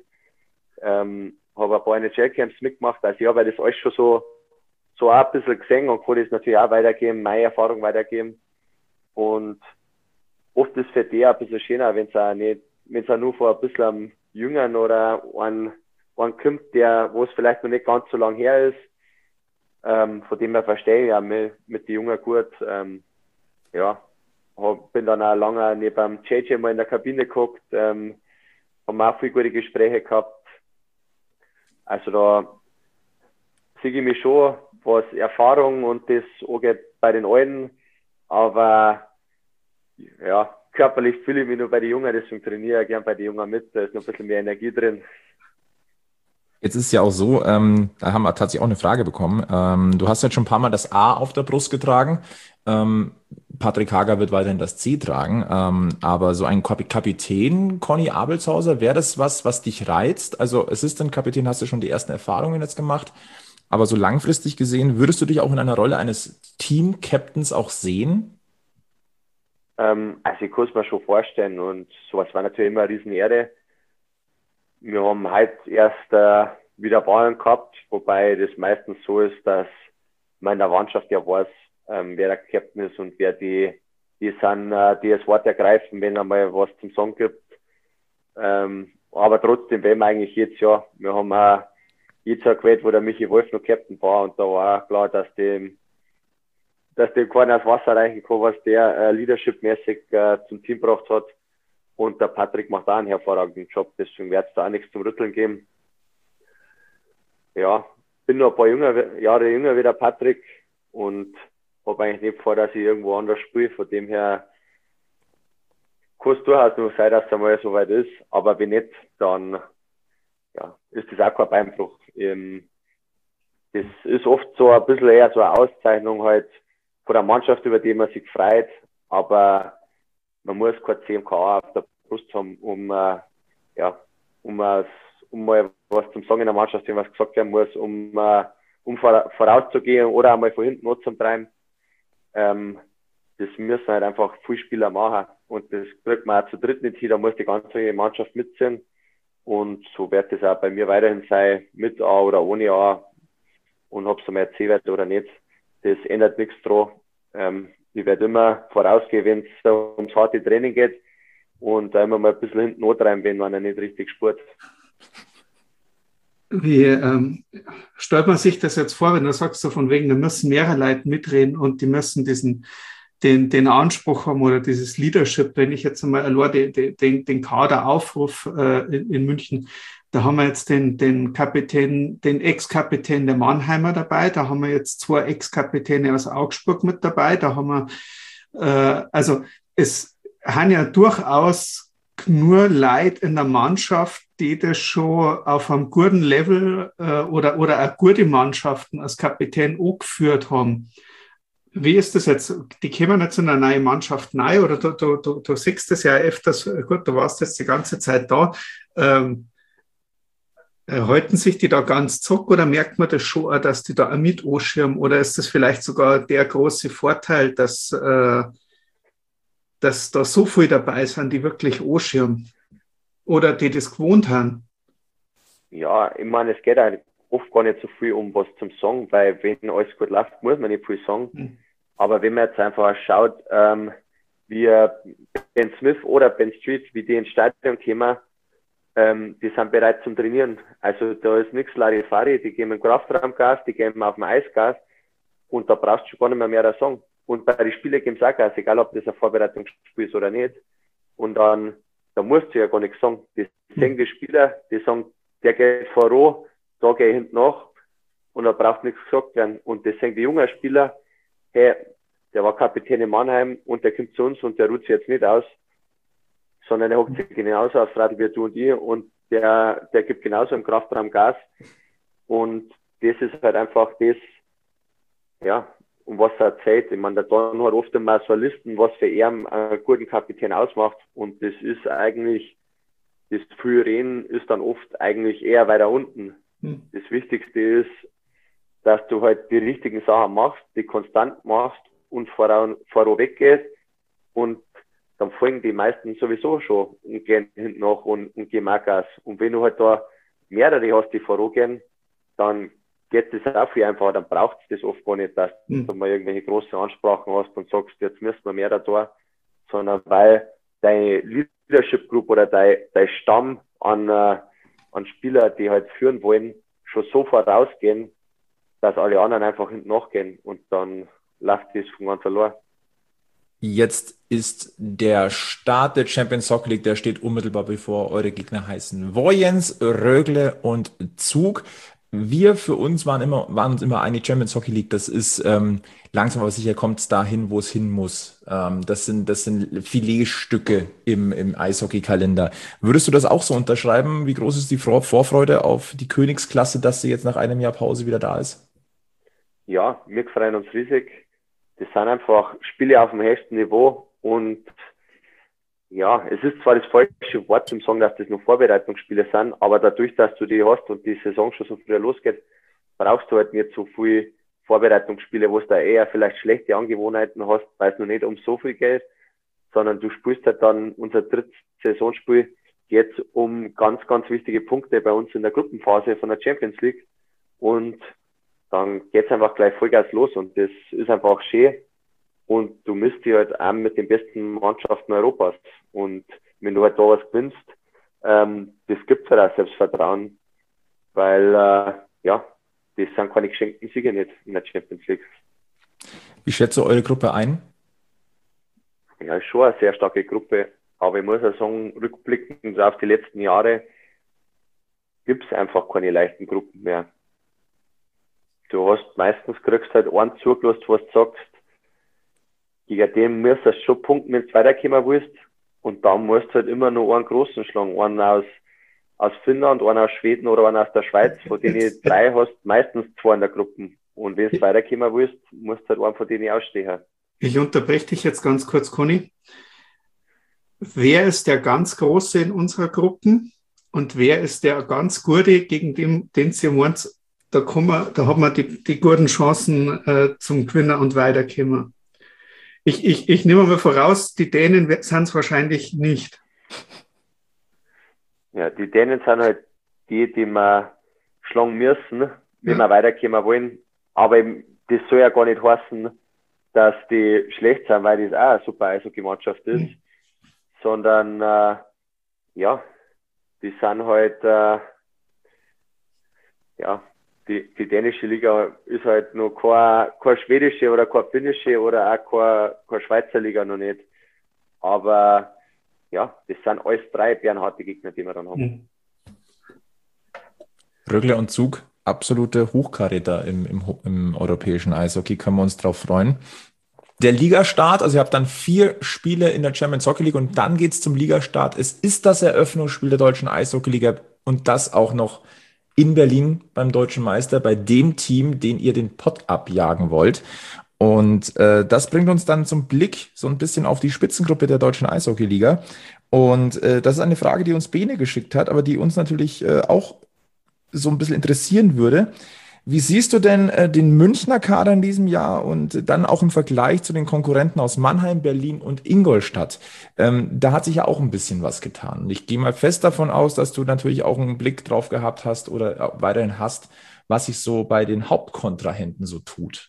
ähm, habe ein paar N H L-Camps mitgemacht. Also ich habe das alles schon so, so auch ein bisschen gesehen und kann das natürlich auch weitergeben, meine Erfahrung weitergeben. Und oft ist für die auch ein bisschen schöner, wenn es auch nicht, wenn es auch nur vor ein bisschen am Jüngeren oder einen, einen kommt, der, wo es vielleicht noch nicht ganz so lang her ist. Ähm, von dem her verstehe ich ja mit, mit den Jungen gut. Ähm, ja, hab, bin dann auch lange neben J J mal in der Kabine geguckt, ähm, haben auch viele gute Gespräche gehabt. Also da sehe ich mich schon, was Erfahrung und das angeht bei den Alten, aber ja, körperlich fühle ich mich nur bei den Jungen, deswegen trainiere ich gern bei den Jungen mit, da ist noch ein bisschen mehr Energie drin. Jetzt ist es ja auch so, ähm, da haben wir tatsächlich auch eine Frage bekommen. Ähm, du hast jetzt schon ein paar Mal das A auf der Brust getragen. Ähm, Patrick Hager wird weiterhin das C tragen. Ähm, aber so ein Kap- Kapitän, Conny Abelshauser, wäre das was, was dich reizt? Also Assistant-Kapitän hast du schon die ersten Erfahrungen jetzt gemacht. Aber so langfristig gesehen, würdest du dich auch in einer Rolle eines Team-Captains auch sehen? Ähm, also ich kann es mir schon vorstellen, und sowas war natürlich immer eine Riesenehre. Wir haben heute erst äh, wieder Bayern gehabt, wobei das meistens so ist, dass man in der Mannschaft ja weiß, ähm, wer der Captain ist und wer die, die sind, äh, die das Wort ergreifen, wenn einmal was zum Song gibt. Ähm, aber trotzdem, wenn wir eigentlich jetzt ja, wir haben auch jetzt Jahr gewählt, wo der Michi Wolf noch Captain war, und da war auch klar, dass dem, dass dem keiner das Wasser reichen kann, was der äh, leadershipmäßig äh, zum Team gebracht hat. Und der Patrick macht auch einen hervorragenden Job, deswegen wird es da auch nichts zum Rütteln geben. Ja, bin noch ein paar jünger, Jahre jünger wie der Patrick und habe eigentlich nicht vor, dass ich irgendwo anders spiele. Von dem her kann es durchaus nur sein, dass es einmal so weit ist. Aber wenn nicht, dann ja, ist das auch kein Beinbruch. Ähm, das ist oft so ein bisschen eher so eine Auszeichnung halt von der Mannschaft, über die man sich freut. Aber man muss kein C M K auf der Brust haben, um, äh, ja, um, äh, um mal was zum Sagen in der Mannschaft, wenn was gesagt werden muss, um, äh, um vor, vorauszugehen oder einmal von hinten anzutreiben. Ähm, das müssen halt einfach viele Spieler machen. Und das kriegt man auch zu dritt nicht hin, da muss die ganze Mannschaft mitziehen. Und so wird das auch bei mir weiterhin sein, mit A oder ohne A. Und ob es einmal C wird oder nicht, das ändert nichts dran. Ähm, ich werde immer vorausgehen, wenn es ums harte Training geht und da immer mal ein bisschen hinten rein bin, wenn er nicht richtig spurt. Wie ähm, stellt man sich das jetzt vor, wenn du sagst, so von wegen, da müssen mehrere Leute mitreden und die müssen diesen, den, den Anspruch haben oder dieses Leadership, wenn ich jetzt einmal allein den, den, den Kader aufrufe äh, in, in München, da haben wir jetzt den, den Kapitän, den Ex-Kapitän der Mannheimer dabei, da haben wir jetzt zwei Ex-Kapitäne aus Augsburg mit dabei, da haben wir, äh, also es haben ja durchaus nur Leute in der Mannschaft, die das schon auf einem guten Level äh, oder, oder auch gute Mannschaften als Kapitän auch geführt haben. Wie ist das jetzt? Die kommen jetzt in eine neue Mannschaft rein oder du, du, du, du siehst das ja öfters, gut, du warst jetzt die ganze Zeit da. Ähm, halten sich die da ganz zurück oder merkt man das schon, dass die da auch mit anschirmen oder ist das vielleicht sogar der große Vorteil, dass äh, dass da so viele dabei sind, die wirklich anschirmen oder die das gewohnt haben? Ja, ich meine, es geht auch oft gar nicht so viel um was zum Sagen, weil wenn alles gut läuft, muss man nicht viel sagen. Mhm. Aber wenn man jetzt einfach schaut, ähm, wie Ben Smith oder Ben Street, wie die ins Stadion kommen, ähm, die sind bereit zum Trainieren. Also da ist nichts Larifari, die geben im Kraftraumgas, die geben auf dem Eisgas und da brauchst du schon gar nicht mehr mehr sagen. Und bei den Spielen geben es auch Gas, egal ob das ein Vorbereitungsspiel ist oder nicht. Und dann, da musst du ja gar nichts sagen. Die sehen die Spieler, die sagen, der geht voran, da gehe ich hinten nach und da braucht nichts gesagt werden. Und das sehen die jungen Spieler, hey, der war Kapitän in Mannheim und der kommt zu uns und der ruht sich jetzt nicht aus, sondern er hockt sich genauso aufs Rad wie du und ich und der, der gibt genauso im Kraftraum Gas. Und das ist halt einfach das, ja, um was er erzählt. Ich meine, der Don hat oft immer so Listen, was für ihn einen guten Kapitän ausmacht. Und das ist eigentlich, das frühe Reden ist dann oft eigentlich eher weiter unten. Hm. Das Wichtigste ist, dass du halt die richtigen Sachen machst, die konstant machst und voran, voran weggehst. Und dann folgen die meisten sowieso schon und gehen hinten nach und, und geben auch Gas. Und wenn du halt da mehrere hast, die vorangehen, dann geht das auch viel einfacher, dann braucht es das oft gar nicht, dass mhm. du mal irgendwelche großen Ansprachen hast und sagst, jetzt müssen wir mehr da tun, sondern weil deine Leadership Group oder dein, dein Stamm an, äh, an Spieler, die halt führen wollen, schon so vorausgehen, dass alle anderen einfach hinten nachgehen und dann läuft das von ganz allein. Jetzt ist der Start der Champions Hockey League, der steht unmittelbar bevor. Eure Gegner heißen Woyens, Rögle und Zug. Wir für uns waren immer, waren uns immer eine Champions Hockey League. Das ist ähm, langsam aber sicher kommt es dahin, wo es hin muss. Ähm, das sind, das sind Filetstücke im, im Eishockey-Kalender. Würdest du das auch so unterschreiben? Wie groß ist die Vorfreude auf die Königsklasse, dass sie jetzt nach einem Jahr Pause wieder da ist? Ja, wir freuen uns riesig. Das sind einfach Spiele auf dem höchsten Niveau und ja, es ist zwar das falsche Wort zum sagen, dass das nur Vorbereitungsspiele sind, aber dadurch, dass du die hast und die Saison schon so früh losgeht, brauchst du halt nicht so viel Vorbereitungsspiele, wo du da eher vielleicht schlechte Angewohnheiten hast, weil es noch nicht um so viel geht, sondern du spielst halt dann unser drittes Saisonspiel, geht um ganz, ganz wichtige Punkte bei uns in der Gruppenphase von der Champions League und dann geht's einfach gleich Vollgas los und das ist einfach schön. Und du misst dich halt auch mit den besten Mannschaften Europas. Und wenn du halt da was gewinnst, ähm, das gibt halt auch Selbstvertrauen. Weil, äh, ja, das sind keine geschenkten Siege nicht in der Champions League. Wie schätzt du eure Gruppe ein? Ja, ist schon eine sehr starke Gruppe. Aber ich muss auch sagen, rückblickend auf die letzten Jahre gibt es einfach keine leichten Gruppen mehr. Du hast meistens, kriegst halt einen zugelassen, was du sagst, gegen den musst du schon punkten, wenn du weiterkommen willst. Und dann musst du halt immer noch einen großen schlagen. Einen aus, aus Finnland, einen aus Schweden oder einen aus der Schweiz. Von denen drei hast meistens zwei in der Gruppe. Und wenn du weiterkommen willst, musst du halt einen von denen ausstehen. Ich unterbreche dich jetzt ganz kurz, Conny. Wer ist der ganz Große in unserer Gruppe? Und wer ist der ganz Gute, gegen den, den Sie meint, da, wir, da haben wir die, die guten Chancen äh, zum Gewinnen und weiterkommen? Ich, ich, ich nehme mal voraus, die Dänen sind es wahrscheinlich nicht. Ja, die Dänen sind halt die, die wir schlagen müssen, wenn ja. wir weiterkommen wollen. Aber das soll ja gar nicht heißen, dass die schlecht sind, weil das auch eine super Eishockey-Mannschaft ist, mhm. sondern äh, ja, die sind halt, äh, ja, die, die dänische Liga ist halt noch keine, keine schwedische oder keine finnische oder auch keine, keine Schweizer Liga noch nicht. Aber ja, das sind alles drei bärenharte Gegner, die wir dann haben. Mhm. Rögle und Zug, absolute Hochkaräter im, im, im europäischen Eishockey, können wir uns drauf freuen. Der Ligastart, also ihr habt dann vier Spiele in der Champions Hockey League und dann geht es zum Ligastart. Es ist das Eröffnungsspiel der deutschen Eishockey-Liga und das auch noch in Berlin beim Deutschen Meister, bei dem Team, den ihr den Pott abjagen wollt. Und äh, das bringt uns dann zum Blick so ein bisschen auf die Spitzengruppe der deutschen Eishockey-Liga. Und äh, das ist eine Frage, die uns Bene geschickt hat, aber die uns natürlich äh, auch so ein bisschen interessieren würde. Wie siehst du denn äh, den Münchner Kader in diesem Jahr und dann auch im Vergleich zu den Konkurrenten aus Mannheim, Berlin und Ingolstadt? Ähm, da hat sich ja auch ein bisschen was getan. Und ich gehe mal fest davon aus, dass du natürlich auch einen Blick drauf gehabt hast oder weiterhin hast, was sich so bei den Hauptkontrahenten so tut.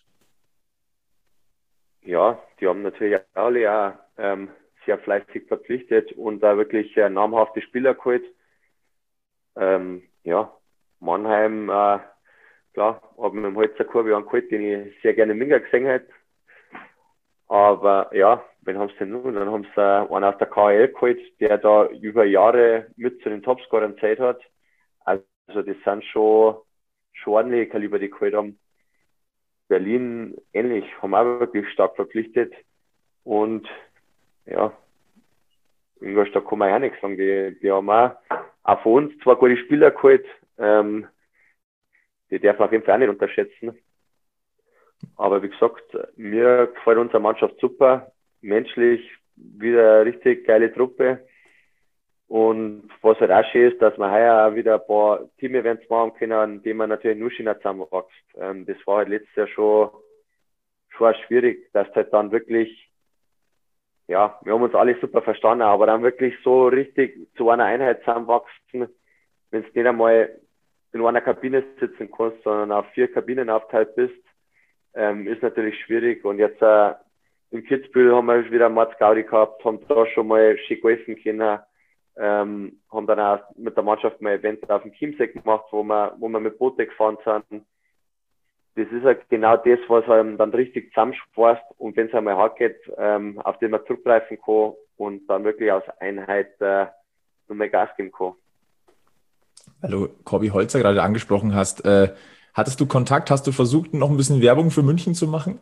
Ja, die haben natürlich alle auch ähm, sehr fleißig verpflichtet und da wirklich äh, namhafte Spieler geholt. Ähm, ja, Mannheim, äh, klar, habe mit dem Holzer Kurve angeholt, den ich sehr gerne im Minga gesehen hätte. Aber ja, wen haben sie denn nun? Dann haben sie äh, einen aus der K H L geholt, der da über Jahre mit zu den Topscorern Zeit hat. Also das sind schon, schon ordentliche Kaliber, die geholt haben. Berlin ähnlich, haben auch wirklich stark verpflichtet. Und ja, Ingolstadt kann man ja nichts sagen. Die, die haben auch, auch von uns zwei gute Spieler geholt. Ähm, die darf man auf jeden Fall auch nicht unterschätzen. Aber wie gesagt, mir gefällt unsere Mannschaft super. Menschlich wieder eine richtig geile Truppe. Und was halt auch schön ist, dass wir heuer auch wieder ein paar Team-Events machen können, die man natürlich nur schöner zusammenwächst. Ähm, das war halt letztes Jahr schon, schon schwierig, dass halt dann wirklich, ja, wir haben uns alle super verstanden, aber dann wirklich so richtig zu einer Einheit zusammenwachsen, wenn du nicht einmal in einer Kabine sitzen kannst, sondern auf vier Kabinen aufteilt bist, ähm, ist natürlich schwierig. Und jetzt äh, in Kitzbühel haben wir wieder Mats Gaudi gehabt, haben da schon mal schön golfen können, ähm, haben dann auch mit der Mannschaft mal ein Event auf dem Chiemsee gemacht, wo wir, wo wir mit Boote gefahren sind. Das ist halt genau das, was einem dann richtig zusammenschweißt und wenn es einmal hart geht, ähm, auf den man zurückgreifen kann und dann wirklich aus Einheit äh, nochmal Gas geben kann. Weil du Corby Holzer gerade angesprochen hast, äh, hattest du Kontakt, hast du versucht, noch ein bisschen Werbung für München zu machen?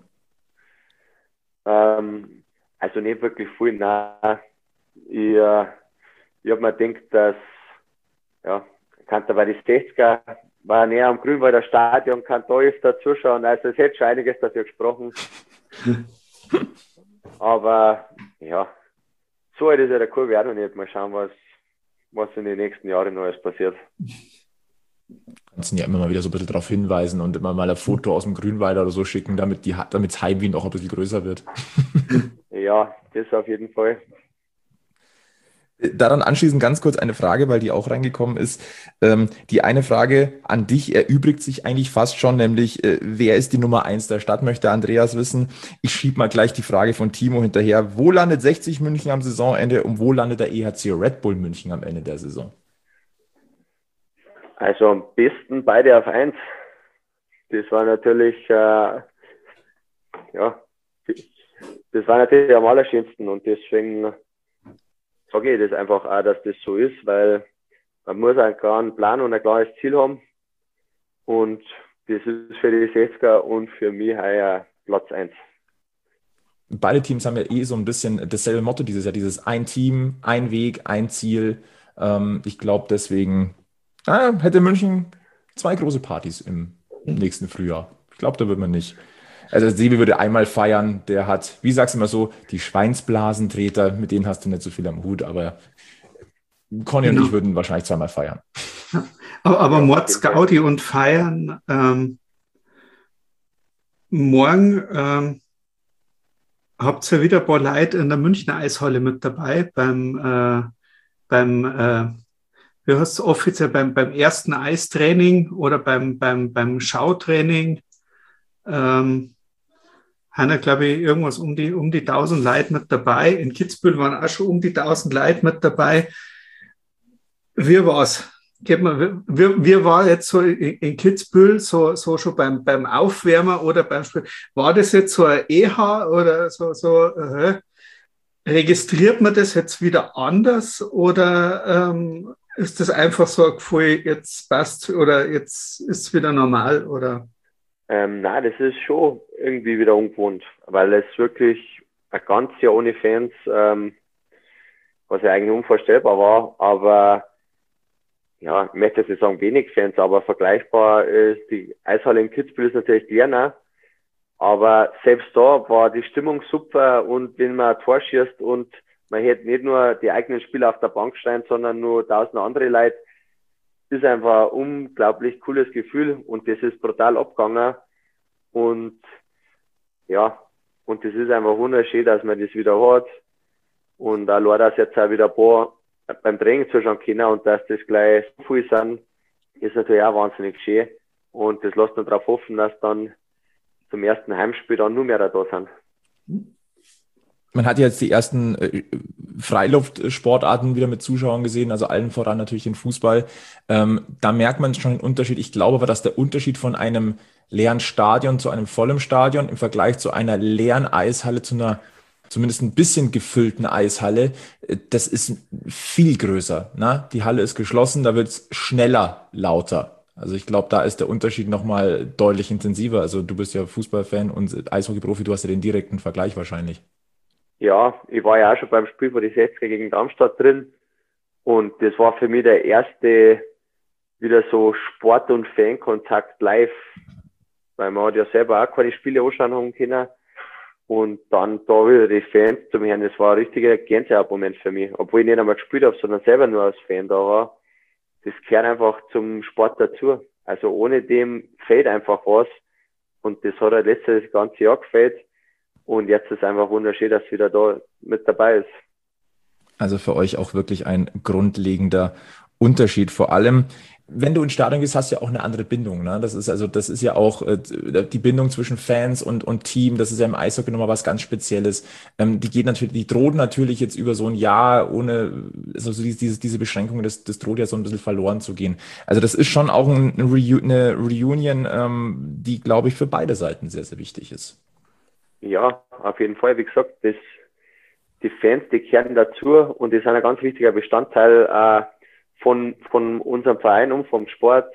Ähm, also nicht wirklich viel, nein. Ich, äh, ich habe mir gedacht, dass, ja, kannte bei die sechziger, war näher am Grünwalder Stadion, kann da öfter zuschauen, also es hätte schon einiges dafür gesprochen. Aber, ja, so alt ist ja der Kurve auch noch nicht. Mal schauen, was was in den nächsten Jahren noch alles passiert. Kannst du ja immer mal wieder so ein bisschen darauf hinweisen und immer mal ein Foto aus dem Grünwalder oder so schicken, damit die damit das Heimweh auch ein bisschen größer wird. Ja, das auf jeden Fall. Daran anschließend ganz kurz eine Frage, weil die auch reingekommen ist. Ähm, die eine Frage an dich erübrigt sich eigentlich fast schon, nämlich äh, wer ist die Nummer eins der Stadt, möchte Andreas wissen. Ich schiebe mal gleich die Frage von Timo hinterher. Wo landet sechzig München am Saisonende und wo landet der E H C Red Bull München am Ende der Saison? Also am besten beide auf eins. Das war natürlich, äh, ja, das war natürlich am allerschönsten und deswegen sage ich das einfach auch, dass das so ist, weil man muss einen klaren Plan und ein klares Ziel haben und das ist für die sechziger und für mich heuer Platz eins. Beide Teams haben ja eh so ein bisschen dasselbe Motto dieses Jahr, dieses ein Team, ein Weg, ein Ziel. Ähm, ich glaube deswegen ah, hätte München zwei große Partys im nächsten Frühjahr. Ich glaube, da wird man nicht. Also Sebi würde einmal feiern, der hat, wie sagst du immer so, die Schweinsblasentreter, mit denen hast du nicht so viel am Hut, aber Conny genau. und ich würden wahrscheinlich zweimal feiern. Aber, aber ja, Mats Gaudi und feiern, ähm, morgen ähm, habt ihr wieder ein paar Leute in der Münchner Eishalle mit dabei, beim, äh, beim äh, wie heißt es offiziell, beim, beim ersten Eistraining oder beim, beim, beim Schautraining. Ähm, haben ja, glaube ich, irgendwas um die, um die tausend Leute mit dabei. In Kitzbühel waren auch schon um die tausend Leute mit dabei. Wie war's? Wie, wie war jetzt so in Kitzbühel, so, so schon beim, beim Aufwärmen oder beim Spiel? War das jetzt so ein E H oder so, so äh, registriert man das jetzt wieder anders oder ähm, ist das einfach so ein Gefühl, jetzt passt oder jetzt ist es wieder normal? Oder? Ähm, nein, das ist schon irgendwie wieder ungewohnt, weil es wirklich ein ganzes Jahr ohne Fans, ähm, was ja eigentlich unvorstellbar war, aber ja, ich möchte jetzt nicht sagen wenig Fans, aber vergleichbar ist die Eishalle in Kitzbühel ist natürlich kleiner, aber selbst da war die Stimmung super und wenn man ein Tor schießt und man hätte nicht nur die eigenen Spieler auf der Bank stehen, sondern nur tausend andere Leute, ist einfach ein unglaublich cooles Gefühl und das ist brutal abgegangen und ja, und das ist einfach wunderschön, dass man das wieder hat und auch leider, dass jetzt auch wieder ein paar beim Training zuschauen können und dass das gleich so viel sind, ist natürlich auch wahnsinnig schön. Und das lässt uns darauf hoffen, dass dann zum ersten Heimspiel dann nur mehr da sind. Man hat jetzt die ersten äh, Freiluftsportarten wieder mit Zuschauern gesehen, also allen voran natürlich den Fußball. Ähm, da merkt man schon den Unterschied. Ich glaube aber, dass der Unterschied von einem leeren Stadion zu einem vollen Stadion im Vergleich zu einer leeren Eishalle zu einer zumindest ein bisschen gefüllten Eishalle, das ist viel größer. Ne? Die Halle ist geschlossen, da wird es schneller lauter. Also ich glaube, da ist der Unterschied nochmal deutlich intensiver. Also du bist ja Fußballfan und Eishockey-Profi, du hast ja den direkten Vergleich wahrscheinlich. Ja, ich war ja auch schon beim Spiel von die sechziger gegen Darmstadt drin und das war für mich der erste wieder so Sport- und Fankontakt live, weil man hat ja selber auch keine Spiele anschauen haben können. Und dann da wieder die Fans zum Hören, das war ein richtiger Gänsehautmoment für mich. Obwohl ich nicht einmal gespielt habe, sondern selber nur als Fan da war. Das gehört einfach zum Sport dazu. Also ohne dem fehlt einfach was. Und das hat halt letztes ganze Jahr gefehlt. Und jetzt ist es einfach wunderschön, dass wieder da mit dabei ist. Also für euch auch wirklich ein grundlegender Unterschied. Vor allem, wenn du ins Stadion gehst, hast du ja auch eine andere Bindung. Ne? Das ist also, das ist ja auch äh, die Bindung zwischen Fans und, und Team. Das ist ja im Eishockey nochmal was ganz Spezielles. Ähm, die geht natürlich, die droht natürlich jetzt über so ein Jahr ohne, also diese, diese Beschränkungen, das, das droht ja so ein bisschen verloren zu gehen. Also das ist schon auch ein, eine, Reu- eine Reunion, ähm, die, glaube ich, für beide Seiten sehr, sehr wichtig ist. Ja, auf jeden Fall. Wie gesagt, das, die Fans, die kehren dazu und die sind ein ganz wichtiger Bestandteil äh, von, von unserem Verein und vom Sport.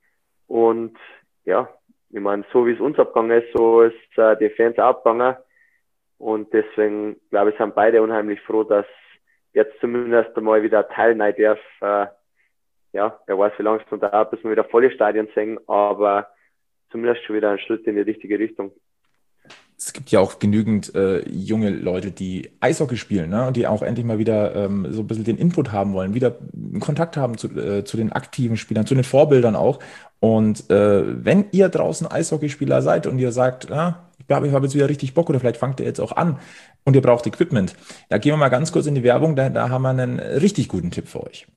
Und ja, ich meine, so wie es uns abgegangen ist, so ist äh, die Fans auch abgegangen. Und deswegen, glaube ich, sind beide unheimlich froh, dass jetzt zumindest einmal wieder teilnehmen darf. Äh, ja, wer weiß, wie lange es noch dauert, bis wir wieder volle Stadien sehen, aber zumindest schon wieder ein Schritt in die richtige Richtung. Es gibt ja auch genügend äh, junge Leute, die Eishockey spielen, ne? Und die auch endlich mal wieder ähm, so ein bisschen den Input haben wollen, wieder Kontakt haben zu, äh, zu den aktiven Spielern, zu den Vorbildern auch. Und äh, wenn ihr draußen Eishockeyspieler seid und ihr sagt, ah, ich glaube, ich habe jetzt wieder richtig Bock oder vielleicht fangt ihr jetzt auch an und ihr braucht Equipment, da gehen wir mal ganz kurz in die Werbung, da, da haben wir einen richtig guten Tipp für euch.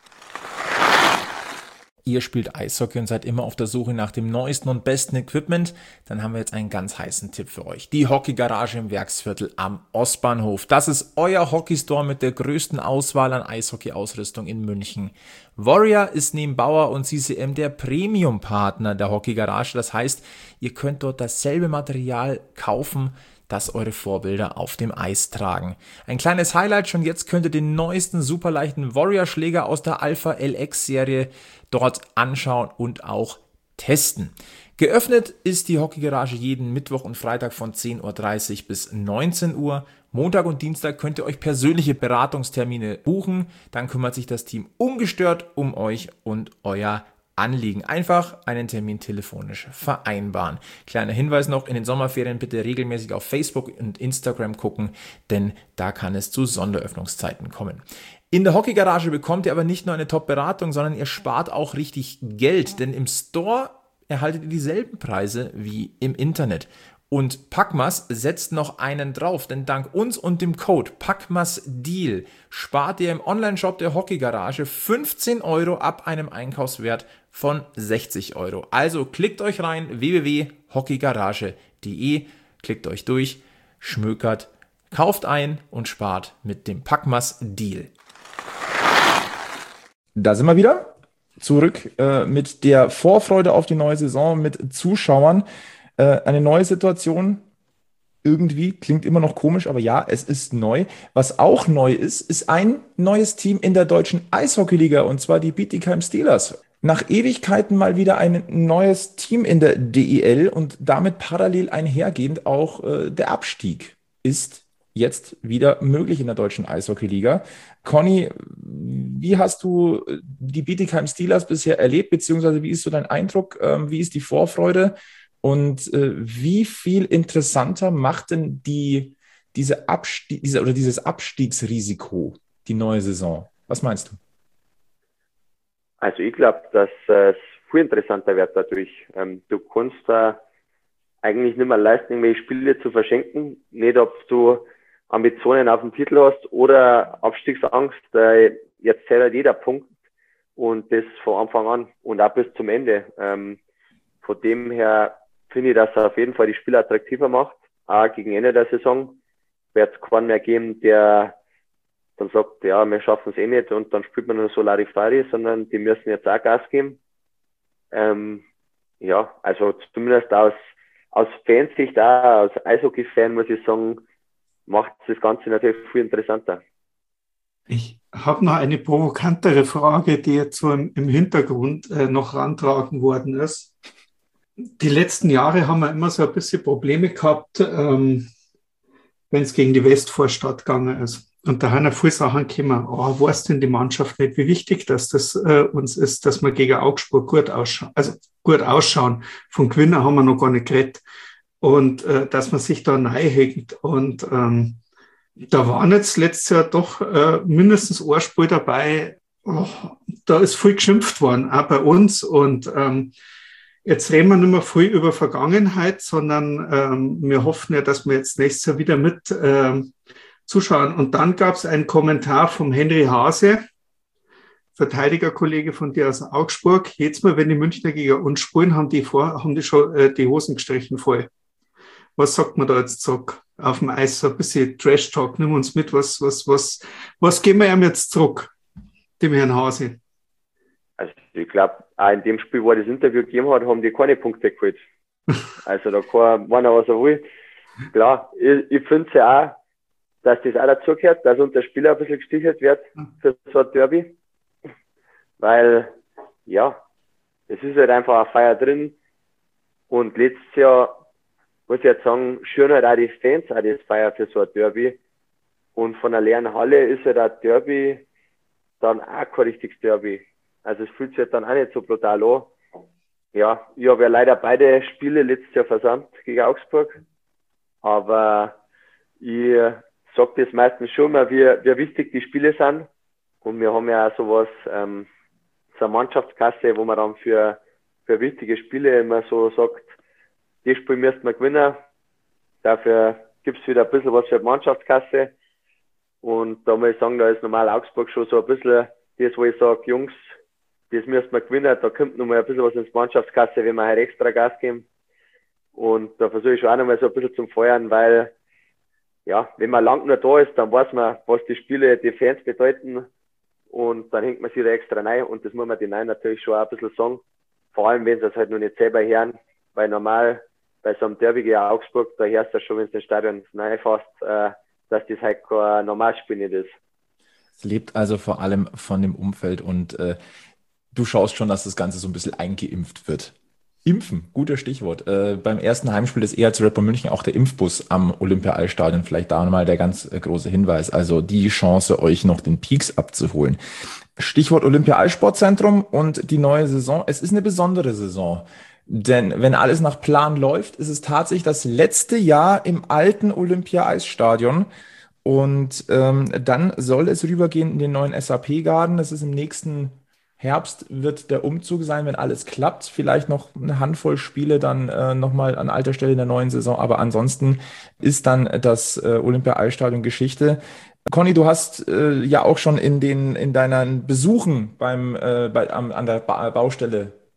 Ihr spielt Eishockey und seid immer auf der Suche nach dem neuesten und besten Equipment, dann haben wir jetzt einen ganz heißen Tipp für euch. Die Hockeygarage im Werksviertel am Ostbahnhof. Das ist euer Hockeystore mit der größten Auswahl an Eishockey-Ausrüstung in München. Warrior ist neben Bauer und C C M der Premium-Partner der Hockeygarage. Das heißt, ihr könnt dort dasselbe Material kaufen, das eure Vorbilder auf dem Eis tragen. Ein kleines Highlight, schon jetzt könnt ihr den neuesten superleichten Warrior-Schläger aus der Alpha L X-Serie dort anschauen und auch testen. Geöffnet ist die Hockeygarage jeden Mittwoch und Freitag von zehn Uhr dreißig bis neunzehn Uhr. Montag und Dienstag könnt ihr euch persönliche Beratungstermine buchen. Dann kümmert sich das Team ungestört um euch und euer Anliegen. Einfach einen Termin telefonisch vereinbaren. Kleiner Hinweis noch, in den Sommerferien bitte regelmäßig auf Facebook und Instagram gucken, denn da kann es zu Sonderöffnungszeiten kommen. In der Hockeygarage bekommt ihr aber nicht nur eine Top-Beratung, sondern ihr spart auch richtig Geld, denn im Store erhaltet ihr dieselben Preise wie im Internet. Und Packmas setzt noch einen drauf, denn dank uns und dem Code PackmasDeal spart ihr im Onlineshop der Hockeygarage fünfzehn Euro ab einem Einkaufswert von sechzig Euro. Also klickt euch rein, w w w punkt hockeygarage punkt de, Klickt euch durch, schmökert, kauft ein und spart mit dem Packmas Deal. Da sind wir wieder zurück äh, mit der Vorfreude auf die neue Saison, mit Zuschauern. Äh, eine neue Situation. Irgendwie klingt immer noch komisch, aber ja, es ist neu. Was auch neu ist, ist ein neues Team in der deutschen Eishockeyliga, und zwar die Bietigheim Steelers. Nach Ewigkeiten mal wieder ein neues Team in der D E L und damit parallel einhergehend auch äh, der Abstieg ist jetzt wieder möglich in der deutschen Eishockeyliga. Conny, wie hast du die Bietigheim Steelers bisher erlebt, beziehungsweise wie ist so dein Eindruck? Ähm, wie ist die Vorfreude? Und äh, wie viel interessanter macht denn die, diese Abstieg, diese, oder dieses Abstiegsrisiko die neue Saison? Was meinst du? Also ich glaube, dass äh, es viel interessanter wird dadurch. Ähm, du kannst da äh, eigentlich nicht mehr leisten, irgendwelche Spiele zu verschenken. Nicht, ob du Ambitionen auf den Titel hast oder Abstiegsangst. Äh, jetzt zählt halt jeder Punkt und das von Anfang an und auch bis zum Ende. Ähm, von dem her finde ich, dass er auf jeden Fall die Spiele attraktiver macht. Auch gegen Ende der Saison wird es keinen mehr geben, der dann sagt, ja, wir schaffen es eh nicht und dann spielt man nur so Larifari, sondern die müssen jetzt auch Gas geben. Ähm, ja, also zumindest aus, aus Fansicht, auch als Eishockey-Fan muss ich sagen, macht das Ganze natürlich viel interessanter. Ich habe noch eine provokantere Frage, die jetzt so im, im Hintergrund äh, noch rantragen worden ist. Die letzten Jahre haben wir immer so ein bisschen Probleme gehabt, ähm, wenn es gegen die Westvorstadt gegangen ist. Und da haben viele Sachen gekommen, oh, weiß denn die Mannschaft nicht, wie wichtig dass das äh, uns ist, dass wir gegen Augsburg gut ausschauen. Also gut ausschauen. Von Gewinner haben wir noch gar nicht geredet. Und äh, dass man sich da reinhängt. Und ähm, da waren jetzt letztes Jahr doch äh, mindestens ein Spiel dabei. Oh, da ist viel geschimpft worden, auch bei uns. Und ähm, jetzt reden wir nicht mehr viel über Vergangenheit, sondern ähm, wir hoffen ja, dass wir jetzt nächstes Jahr wieder mit ähm, zuschauen. Und dann gab es einen Kommentar vom Henry Hase, Verteidigerkollege von dir aus Augsburg. Jetzt mal, wenn die Münchner gegen uns spielen, haben die, vor, haben die schon äh, die Hosen gestrichen voll. Was sagt man da jetzt zurück auf dem Eis? So ein bisschen Trash-Talk, nimm uns mit. Was, was, was, was geben wir ihm jetzt zurück, dem Herrn Hase? Also ich glaube, auch in dem Spiel, wo er das Interview gegeben hat, haben die keine Punkte geholt. Also da kann einer, was er will. Klar, ich, ich finde es ja auch, dass das auch dazugehört, dass unter Spieler ein bisschen gestichelt wird für so ein Derby. Weil, ja, es ist halt einfach eine Feier drin. Und letztes Jahr, muss ich jetzt sagen, schön halt auch die Fans auch das Feier für so ein Derby. Und von einer leeren Halle ist halt ein Derby dann auch kein richtiges Derby. Also es fühlt sich halt dann auch nicht so brutal an. Ja, ich habe ja leider beide Spiele letztes Jahr versandt gegen Augsburg. Aber ich sage das meistens schon mal, wie, wie wichtig die Spiele sind. Und wir haben ja auch sowas, ähm, so eine Mannschaftskasse, wo man dann für, für wichtige Spiele immer so sagt, die Spiel müssten wir gewinnen. Dafür gibt es wieder ein bisschen was für die Mannschaftskasse. Und da muss ich sagen, da ist normal Augsburg schon so ein bisschen das, wo ich sage, Jungs, das müssen wir gewinnen. Da kommt noch mal ein bisschen was ins Mannschaftskasse, wenn wir halt extra Gas geben. Und da versuche ich schon auch noch mal so ein bisschen zum Feuern, weil, ja, wenn man lang nur da ist, dann weiß man, was die Spiele, die Fans bedeuten. Und dann hängt man sich da extra rein. Und das muss man den Nein natürlich schon auch ein bisschen sagen. Vor allem, wenn sie es halt noch nicht selber hören. Weil normal bei so einem Derby gegen Augsburg, da hörst du schon, wenn du ins Stadion reinfährst, äh, dass das halt kein Normalspiel nicht ist. Es lebt also vor allem von dem Umfeld und äh, du schaust schon, dass das Ganze so ein bisschen eingeimpft wird. Impfen, guter Stichwort. Äh, beim ersten Heimspiel des E H C Red Bull München auch der Impfbus am Olympia-Eisstadion. Vielleicht da nochmal der ganz äh, große Hinweis. Also die Chance, euch noch den Peaks abzuholen. Stichwort Olympia-Eissportzentrum und die neue Saison. Es ist eine besondere Saison. Denn wenn alles nach Plan läuft, ist es tatsächlich das letzte Jahr im alten Olympia-Eisstadion. Und ähm, dann soll es rübergehen in den neuen S A P-Garten. Das ist im nächsten Herbst, wird der Umzug sein, wenn alles klappt. Vielleicht noch eine Handvoll Spiele dann äh, nochmal an alter Stelle in der neuen Saison. Aber ansonsten ist dann das äh, Olympia-Eisstadion Geschichte. Conny, du hast äh, ja auch schon in den in deinen Besuchen beim äh, bei, am, an der ba- Baustelle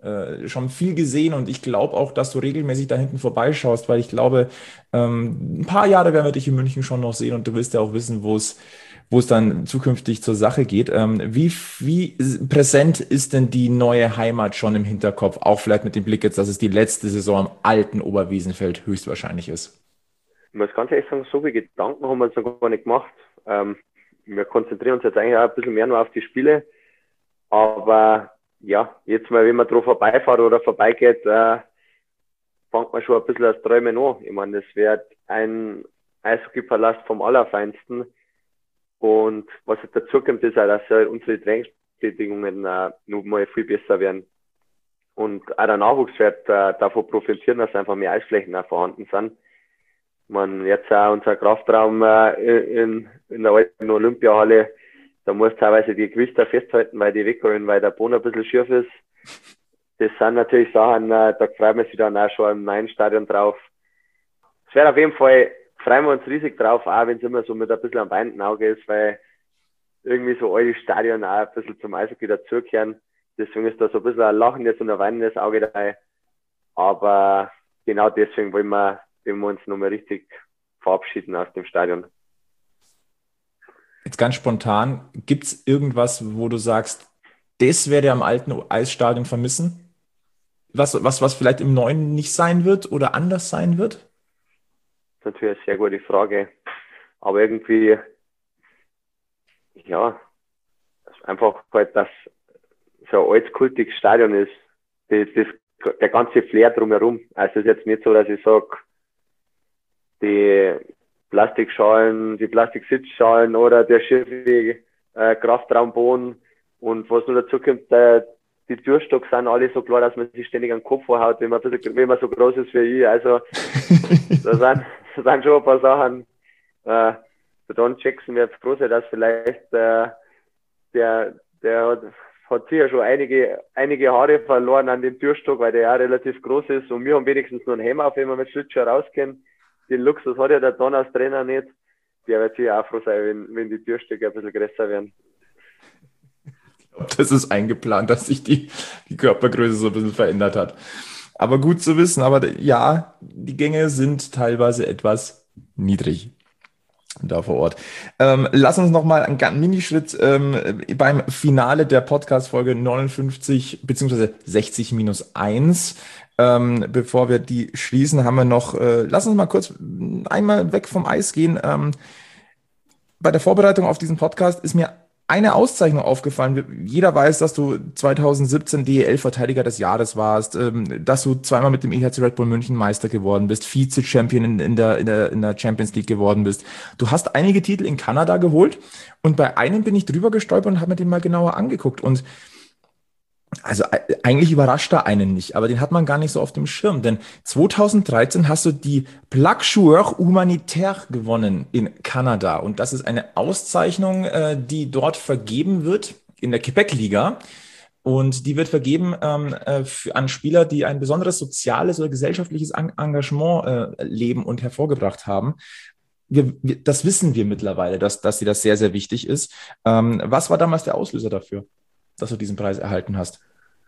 äh, schon viel gesehen und ich glaube auch, dass du regelmäßig da hinten vorbeischaust, weil ich glaube, ähm, ein paar Jahre werden wir dich in München schon noch sehen und du wirst ja auch wissen, wo es wo es dann zukünftig zur Sache geht. Ähm, wie, wie präsent ist denn die neue Heimat schon im Hinterkopf? Auch vielleicht mit dem Blick jetzt, dass es die letzte Saison am alten Oberwiesenfeld höchstwahrscheinlich ist. Ich muss ganz ehrlich sagen, so viele Gedanken haben wir uns noch gar nicht gemacht. Ähm, wir konzentrieren uns jetzt eigentlich auch ein bisschen mehr nur auf die Spiele. Aber ja, jetzt mal, wenn man drauf vorbeifährt oder vorbeigeht, äh, fängt man schon ein bisschen das Träumen an. Ich meine, das wird ein Eishockey-Palast vom Allerfeinsten. Und was jetzt dazu kommt, ist auch, dass halt unsere Trainingsbedingungen äh, noch mal viel besser werden. Und auch der Nachwuchs wird äh, davon profitieren, dass einfach mehr Eisflächen auch vorhanden sind. Man jetzt auch unser Kraftraum äh, in, in der alten Olympiahalle, da muss teilweise die Gewichter festhalten, weil die wegrollen, weil der Boden ein bisschen schief ist. Das sind natürlich Sachen, äh, da freut man sich dann auch schon im neuen Stadion drauf. Es wird auf jeden Fall, freuen wir uns riesig drauf, auch wenn es immer so mit ein bisschen am weinenden Auge ist, weil irgendwie so alte Stadien auch ein bisschen zum Eishockey dazugehören. Deswegen ist da so ein bisschen ein lachendes und ein weinendes Auge dabei. Aber genau deswegen wollen wir, wollen wir uns nochmal richtig verabschieden aus dem Stadion. Jetzt ganz spontan, gibt es irgendwas, wo du sagst, das werde ich am alten Eisstadion vermissen? Was, was, was vielleicht im neuen nicht sein wird oder anders sein wird? Das ist natürlich eine sehr gute Frage. Aber irgendwie, ja, einfach halt, dass so ein altes, kultiges Stadion ist, das, das, der ganze Flair drumherum. Also es ist jetzt nicht so, dass ich sage, die Plastikschalen, die Plastiksitzschalen oder der schiefe äh, Kraftraumboden und was noch dazu kommt, äh, die Türstocks sind alle so klar, dass man sich ständig an den Kopf vorhaut, wenn man, ein bisschen, wenn man so groß ist wie ich. Also da sind, da sind schon ein paar Sachen. Äh, der Don Jackson wird froh sein, dass vielleicht äh, der, der hat, hat sicher schon einige, einige Haare verloren an dem Türstock, weil der ja relativ groß ist und wir haben wenigstens nur einen Helm auf, wenn wir mit Schlittschuh rausgehen. Den Luxus hat ja der Don als Trainer nicht. Der wird sicher auch froh sein, wenn, wenn die Türstöcke ein bisschen größer werden. Das ist eingeplant, dass sich die, die Körpergröße so ein bisschen verändert hat. Aber gut zu wissen, aber ja, die Gänge sind teilweise etwas niedrig da vor Ort. Ähm, lass uns nochmal einen Minischritt ähm, beim Finale der Podcast-Folge neunundfünfzig beziehungsweise sechzig minus eins. Ähm, bevor wir die schließen, haben wir noch, äh, lass uns mal kurz einmal weg vom Eis gehen. Ähm, bei der Vorbereitung auf diesen Podcast ist mir eine Auszeichnung aufgefallen. Jeder weiß, dass du zweitausendsiebzehn D E L-Verteidiger des Jahres warst, ähm, dass du zweimal mit dem E H C Red Bull München Meister geworden bist, Vize-Champion in, in, der, in, der, in der Champions League geworden bist. Du hast einige Titel in Kanada geholt und bei einem bin ich drüber gestolpert und habe mir den mal genauer angeguckt. Und also eigentlich überrascht da einen nicht, aber den hat man gar nicht so auf dem Schirm, denn zweitausenddreizehn hast du die Plaque Joueur Humanitaire gewonnen in Kanada und das ist eine Auszeichnung, die dort vergeben wird in der Quebec-Liga und die wird vergeben ähm, für, an Spieler, die ein besonderes soziales oder gesellschaftliches Engagement äh, leben und hervorgebracht haben. Wir, wir, das wissen wir mittlerweile, dass, dass dir das sehr, sehr wichtig ist. Ähm, was war damals der Auslöser dafür, dass du diesen Preis erhalten hast?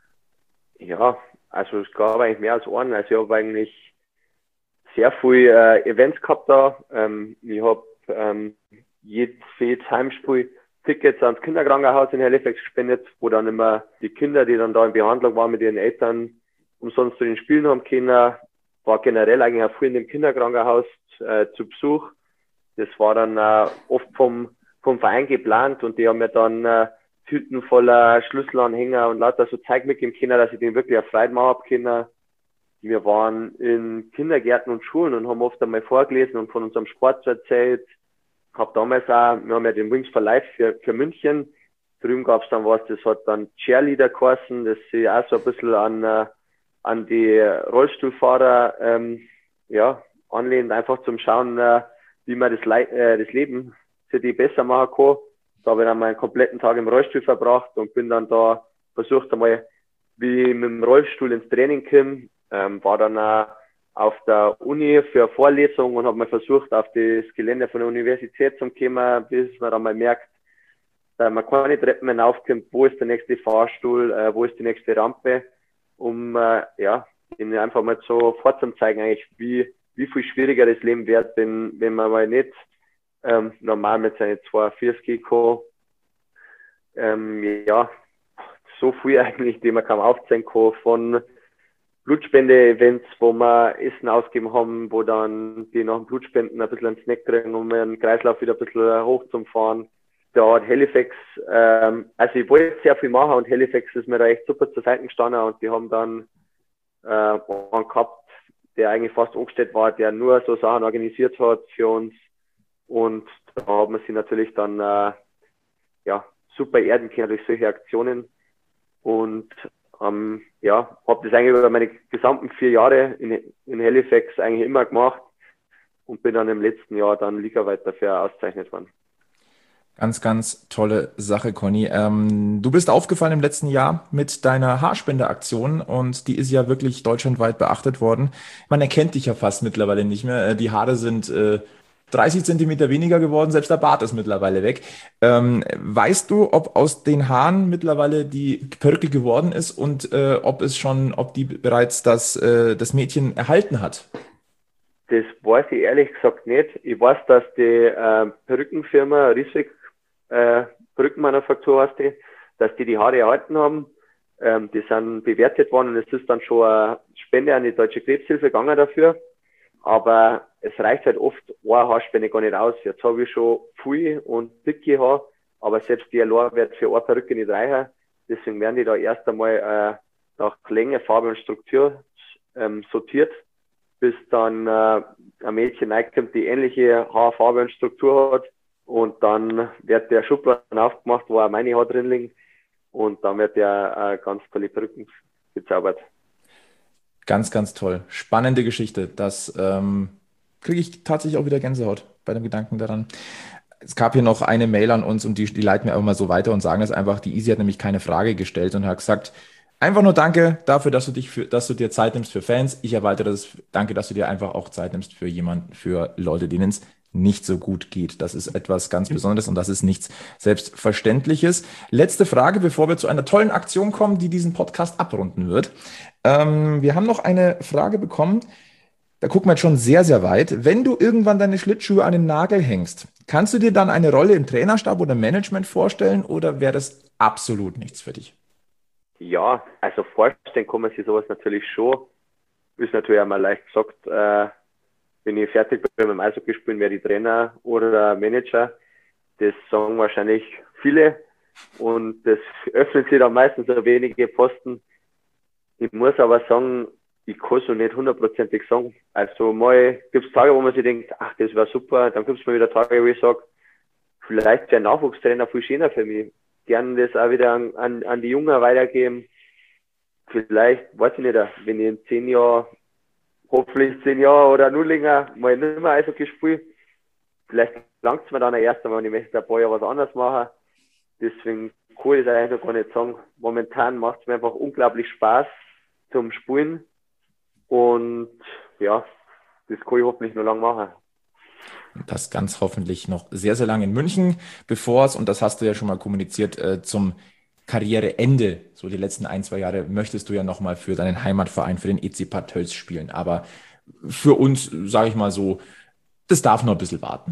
Ja, also es gab eigentlich mehr als einen. Also ich habe eigentlich sehr viele äh, Events gehabt da. Ähm, ich habe ähm, jedes, für jedes Heimspiel Tickets ans Kinderkrankenhaus in Halifax gespendet, wo dann immer die Kinder, die dann da in Behandlung waren mit ihren Eltern, umsonst zu den Spielen haben können. War generell eigentlich auch viel in dem Kinderkrankenhaus äh, zu Besuch. Das war dann äh, oft vom, vom Verein geplant und die haben mir dann äh, Tüten voller Schlüsselanhänger und lauter so Zeug mitgeben können, dass ich den wirklich eine Freude machen habe können. Wir waren in Kindergärten und Schulen und haben oft einmal vorgelesen und von unserem Sport erzählt. Hab damals auch, wir haben ja den Wings for Life für, für München. Drüben gab es dann was, das hat dann Cheerleader geheißen, das sich auch so ein bisschen an, äh, an die Rollstuhlfahrer ähm, ja, anlehnt, einfach zum Schauen, äh, wie man das, Le äh, das Leben für die besser machen kann. Da habe ich dann mal einen kompletten Tag im Rollstuhl verbracht und bin dann da versucht einmal, wie ich mit dem Rollstuhl ins Training komme. Ähm, war dann auch auf der Uni für eine Vorlesung und habe mal versucht, auf das Gelände von der Universität zu kommen, bis man dann mal merkt, dass man keine Treppen mehr aufkommt, wo ist der nächste Fahrstuhl, äh, wo ist die nächste Rampe. um äh, ja, ihnen einfach mal so vorzuzeigen, eigentlich, wie, wie viel schwieriger das Leben wird, wenn, wenn man mal nicht ähm, normal mit seinen zwei vierzig kann. Ähm, ja, so viel eigentlich, die man kaum aufzählen kann, von Blutspende-Events, wo wir Essen ausgegeben haben, wo dann die nach dem Blutspenden ein bisschen einen Snack kriegen, um den Kreislauf wieder ein bisschen hoch zu fahren. Da hat Halifax, ähm, also ich wollte sehr viel machen und Halifax ist mir da echt super zur Seite gestanden und die haben dann äh, einen gehabt, der eigentlich fast angestellt war, der nur so Sachen organisiert hat für uns und da haben wir sie natürlich dann äh, ja, super erden können durch solche Aktionen und ähm, ja, habe das eigentlich über meine gesamten vier Jahre in, in Halifax eigentlich immer gemacht und bin dann im letzten Jahr dann ligaweit dafür ausgezeichnet worden. Ganz, ganz tolle Sache, Conny. Ähm, du bist aufgefallen im letzten Jahr mit deiner Haarspendeaktion und die ist ja wirklich deutschlandweit beachtet worden. Man erkennt dich ja fast mittlerweile nicht mehr. Die Haare sind äh, dreißig Zentimeter weniger geworden, selbst der Bart ist mittlerweile weg. Ähm, weißt du, ob aus den Haaren mittlerweile die Perücke geworden ist und äh, ob es schon, ob die bereits das, äh, das Mädchen erhalten hat? Das weiß ich ehrlich gesagt nicht. Ich weiß, dass die äh, Perückenfirma Rieswig äh, Perückenmanufaktur heißt die, dass die die Haare erhalten haben. Ähm, die sind bewertet worden und es ist dann schon eine Spende an die Deutsche Krebshilfe gegangen dafür. Aber es reicht halt oft eine Haarspende gar nicht aus. Jetzt habe ich schon viel und dicke Haare, aber selbst die allein wird für eine Perücke nicht reichen. Deswegen werden die da erst einmal äh, nach Länge, Farbe und Struktur ähm, sortiert, bis dann äh, ein Mädchen reinkommt, die ähnliche Haarfarbe und Struktur hat. Und dann wird der Schubladen aufgemacht, wo auch meine Haare drin liegen. Und dann wird der äh, ganz tolle Perücken gezaubert. Ganz, ganz toll. Spannende Geschichte. Das ähm, kriege ich tatsächlich auch wieder Gänsehaut bei dem Gedanken daran. Es gab hier noch eine Mail an uns und die, die leiten mir auch mal so weiter und sagen das einfach. Die Easy hat nämlich keine Frage gestellt und hat gesagt, einfach nur danke dafür, dass du dich für, dass du dir Zeit nimmst für Fans. Ich erweitere das. Danke, dass du dir einfach auch Zeit nimmst für jemanden, für Leute, denen es nicht so gut geht. Das ist etwas ganz Besonderes und das ist nichts Selbstverständliches. Letzte Frage, bevor wir zu einer tollen Aktion kommen, die diesen Podcast abrunden wird. Ähm, wir haben noch eine Frage bekommen. Da gucken wir jetzt schon sehr, sehr weit. Wenn du irgendwann deine Schlittschuhe an den Nagel hängst, kannst du dir dann eine Rolle im Trainerstab oder Management vorstellen oder wäre das absolut nichts für dich? Ja, also vorstellen kann man sich sowas natürlich schon. Ist natürlich einmal leicht gesagt, äh, wenn ich fertig bin mit dem Eishockey spielen, werde ich Trainer oder Manager. Das sagen wahrscheinlich viele und das öffnet sich dann meistens so wenige Posten. Ich muss aber sagen, ich kann so nicht hundertprozentig sagen. Also mal gibt es Tage, wo man sich denkt, ach, das wäre super. Dann gibt es mal wieder Tage, wo ich sage, vielleicht wäre Nachwuchstrainer viel schöner für mich. Gerne das auch wieder an, an, an die Jungen weitergeben. Vielleicht, weiß ich nicht, wenn ich in zehn Jahren, hoffentlich zehn Jahre oder nur länger, mal nicht mehr Eishockey spiele, vielleicht langt es mir dann erst einmal und ich möchte ein paar Jahre was anderes machen. Deswegen kann ich das eigentlich noch gar nicht sagen. Momentan macht es mir einfach unglaublich Spaß zum Spielen. Und ja, das kann ich hoffentlich noch lange machen. Das ganz hoffentlich noch sehr, sehr lange in München, bevor es, und das hast du ja schon mal kommuniziert, äh, zum Karriereende, so die letzten ein, zwei Jahre, möchtest du ja nochmal für deinen Heimatverein, für den E C Bad Tölz spielen. Aber für uns, sage ich mal so, das darf noch ein bisschen warten.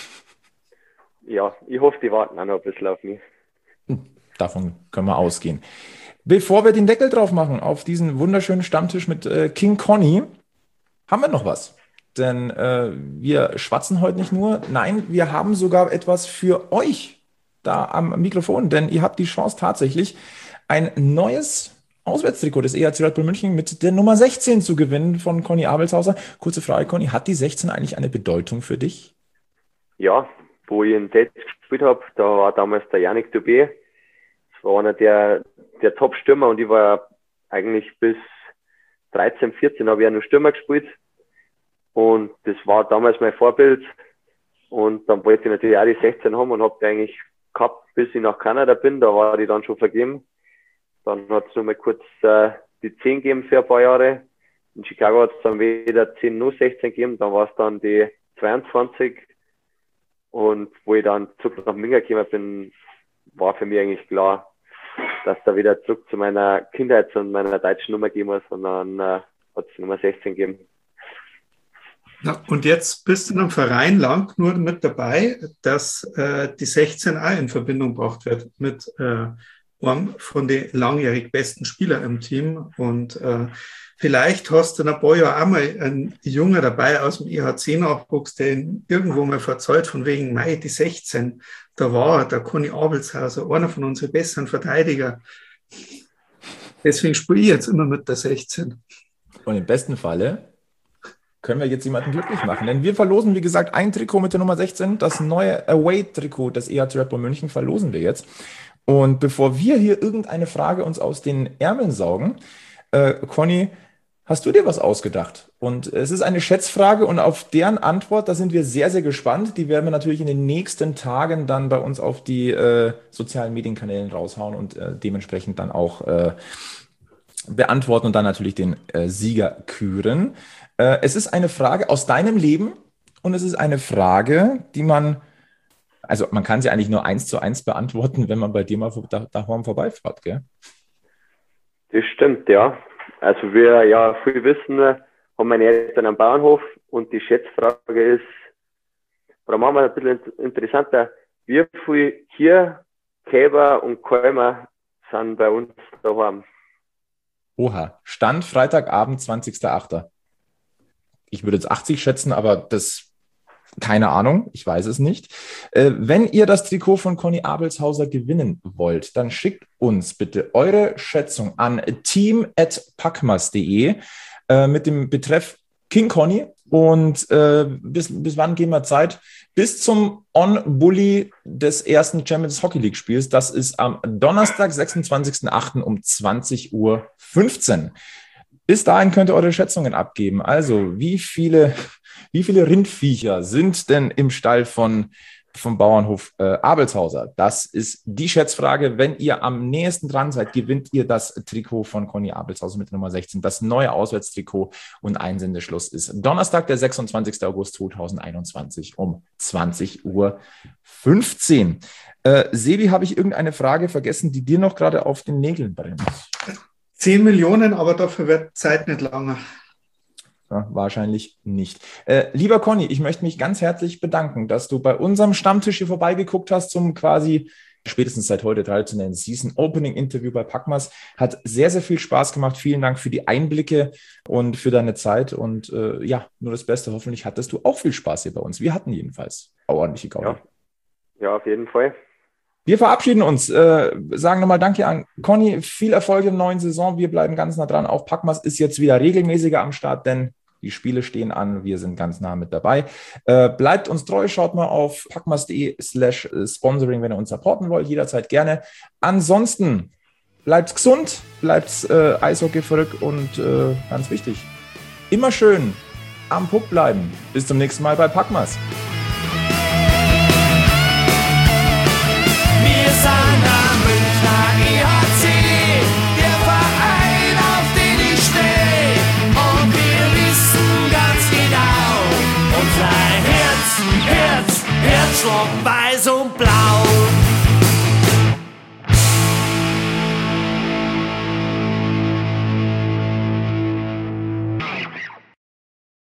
Ja, ich hoffe, die warten auch noch ein bisschen auf mich. Davon können wir ausgehen. Bevor wir den Deckel drauf machen auf diesen wunderschönen Stammtisch mit äh, King Conny, haben wir noch was. Denn äh, wir schwatzen heute nicht nur, nein, wir haben sogar etwas für euch da am Mikrofon, denn ihr habt die Chance tatsächlich ein neues Auswärtstrikot des E H C Red Bull München mit der Nummer sechzehn zu gewinnen von Conny Abelshauser. Kurze Frage, Conny, hat die sechzehn eigentlich eine Bedeutung für dich? Ja, wo ich in Tets gespielt habe, da war damals der Yannick Dubé. Das war einer der, der Top-Stürmer und ich war eigentlich bis dreizehn, vierzehn habe ich ja nur Stürmer gespielt. Und das war damals mein Vorbild. Und dann wollte ich natürlich auch die sechzehn haben und habe die eigentlich gehabt, bis ich nach Kanada bin. Da war die dann schon vergeben. Dann hat es nochmal kurz äh, die zehn gegeben für ein paar Jahre. In Chicago hat es dann wieder zehn, nur sechzehn gegeben. Dann war es dann die zweiundzwanzig. Und wo ich dann zurück nach Minga gekommen bin, war für mich eigentlich klar, dass da wieder zurück zu meiner Kindheit und meiner deutschen Nummer gehen muss, und dann äh, hat es Nummer sechzehn gegeben. Ja, und jetzt bist du in einem Verein lang nur mit dabei, dass äh, die sechzehn auch in Verbindung gebracht wird mit äh, einem von den langjährig besten Spielern im Team. Und äh, vielleicht hast du in ein paar Jahren auch mal einen Junge dabei aus dem I H C-Nachwuchs, der ihn irgendwo mal verzeiht, von wegen, Mai, die sechzehn, da war der Conny Abelshauser, einer von unseren besseren Verteidiger. Deswegen spiele ich jetzt immer mit der sechzehn. Und im besten Falle können wir jetzt jemanden glücklich machen. Denn wir verlosen, wie gesagt, ein Trikot mit der Nummer sechzehn. Das neue Away-Trikot des E H C Red Bull München verlosen wir jetzt. Und bevor wir hier irgendeine Frage uns aus den Ärmeln saugen, äh, Conny, hast du dir was ausgedacht? Und es ist eine Schätzfrage, und auf deren Antwort, da sind wir sehr, sehr gespannt. Die werden wir natürlich in den nächsten Tagen dann bei uns auf die äh, sozialen Medienkanälen raushauen und äh, dementsprechend dann auch äh, beantworten und dann natürlich den äh, Sieger küren. Äh, es ist eine Frage aus deinem Leben, und es ist eine Frage, die man, also man kann sie eigentlich nur eins zu eins beantworten, wenn man bei dir mal da, daheim vorbeifährt, gell? Das stimmt, ja. Also wir ja viel wissen, haben meine Eltern einen Bauernhof, und die Schätzfrage ist, oder machen wir ein bisschen interessanter, wie viel Kühe, Kälber und Kälber sind bei uns daheim? Oha, Stand Freitagabend, zwanzigster achter Ich würde jetzt achtzig schätzen, aber das, keine Ahnung, ich weiß es nicht. Äh, wenn ihr das Trikot von Conny Abelshauser gewinnen wollt, dann schickt uns bitte eure Schätzung an team at packmas punkt de äh, mit dem Betreff King Conny. Und äh, bis, bis wann geben wir Zeit? Bis zum On-Bully des ersten Champions Hockey League Spiels. Das ist am Donnerstag, sechsundzwanzigsten achten um zwanzig Uhr fünfzehn. Bis dahin könnt ihr eure Schätzungen abgeben. Also, wie viele, wie viele Rindviecher sind denn im Stall von, vom Bauernhof äh, Abelshauser? Das ist die Schätzfrage. Wenn ihr am nächsten dran seid, gewinnt ihr das Trikot von Conny Abelshauser mit Nummer sechzehn, das neue Auswärtstrikot, und Einsendeschluss ist Donnerstag, der sechsundzwanzigster August zweitausendeinundzwanzig um zwanzig Uhr fünfzehn. Äh, Sebi, habe ich irgendeine Frage vergessen, die dir noch gerade auf den Nägeln brennt? zehn Millionen, aber dafür wird Zeit nicht lange. Ja, wahrscheinlich nicht. Äh, lieber Conny, ich möchte mich ganz herzlich bedanken, dass du bei unserem Stammtisch hier vorbeigeguckt hast zum quasi spätestens seit heute traditionellen Season Opening Interview bei Packmas. Hat sehr, sehr viel Spaß gemacht. Vielen Dank für die Einblicke und für deine Zeit, und äh, ja, nur das Beste. Hoffentlich hattest du auch viel Spaß hier bei uns. Wir hatten jedenfalls ordentliche Gaudi. Ja. ja, auf jeden Fall. Wir verabschieden uns, äh, sagen nochmal Danke an Conny, viel Erfolg im neuen Saison, wir bleiben ganz nah dran. Auch Packmas ist jetzt wieder regelmäßiger am Start, denn die Spiele stehen an, wir sind ganz nah mit dabei. Äh, bleibt uns treu, schaut mal auf packmas.de slash sponsoring, wenn ihr uns supporten wollt, jederzeit gerne. Ansonsten bleibt gesund, bleibt äh, Eishockey verrückt, und äh, ganz wichtig, immer schön am Puck bleiben. Bis zum nächsten Mal bei Packmas. Wir sind am Münchner E H C, der Verein, auf den ich stehe. Und wir wissen ganz genau, unser Herz, Herz, Herzschlag weiß und blau.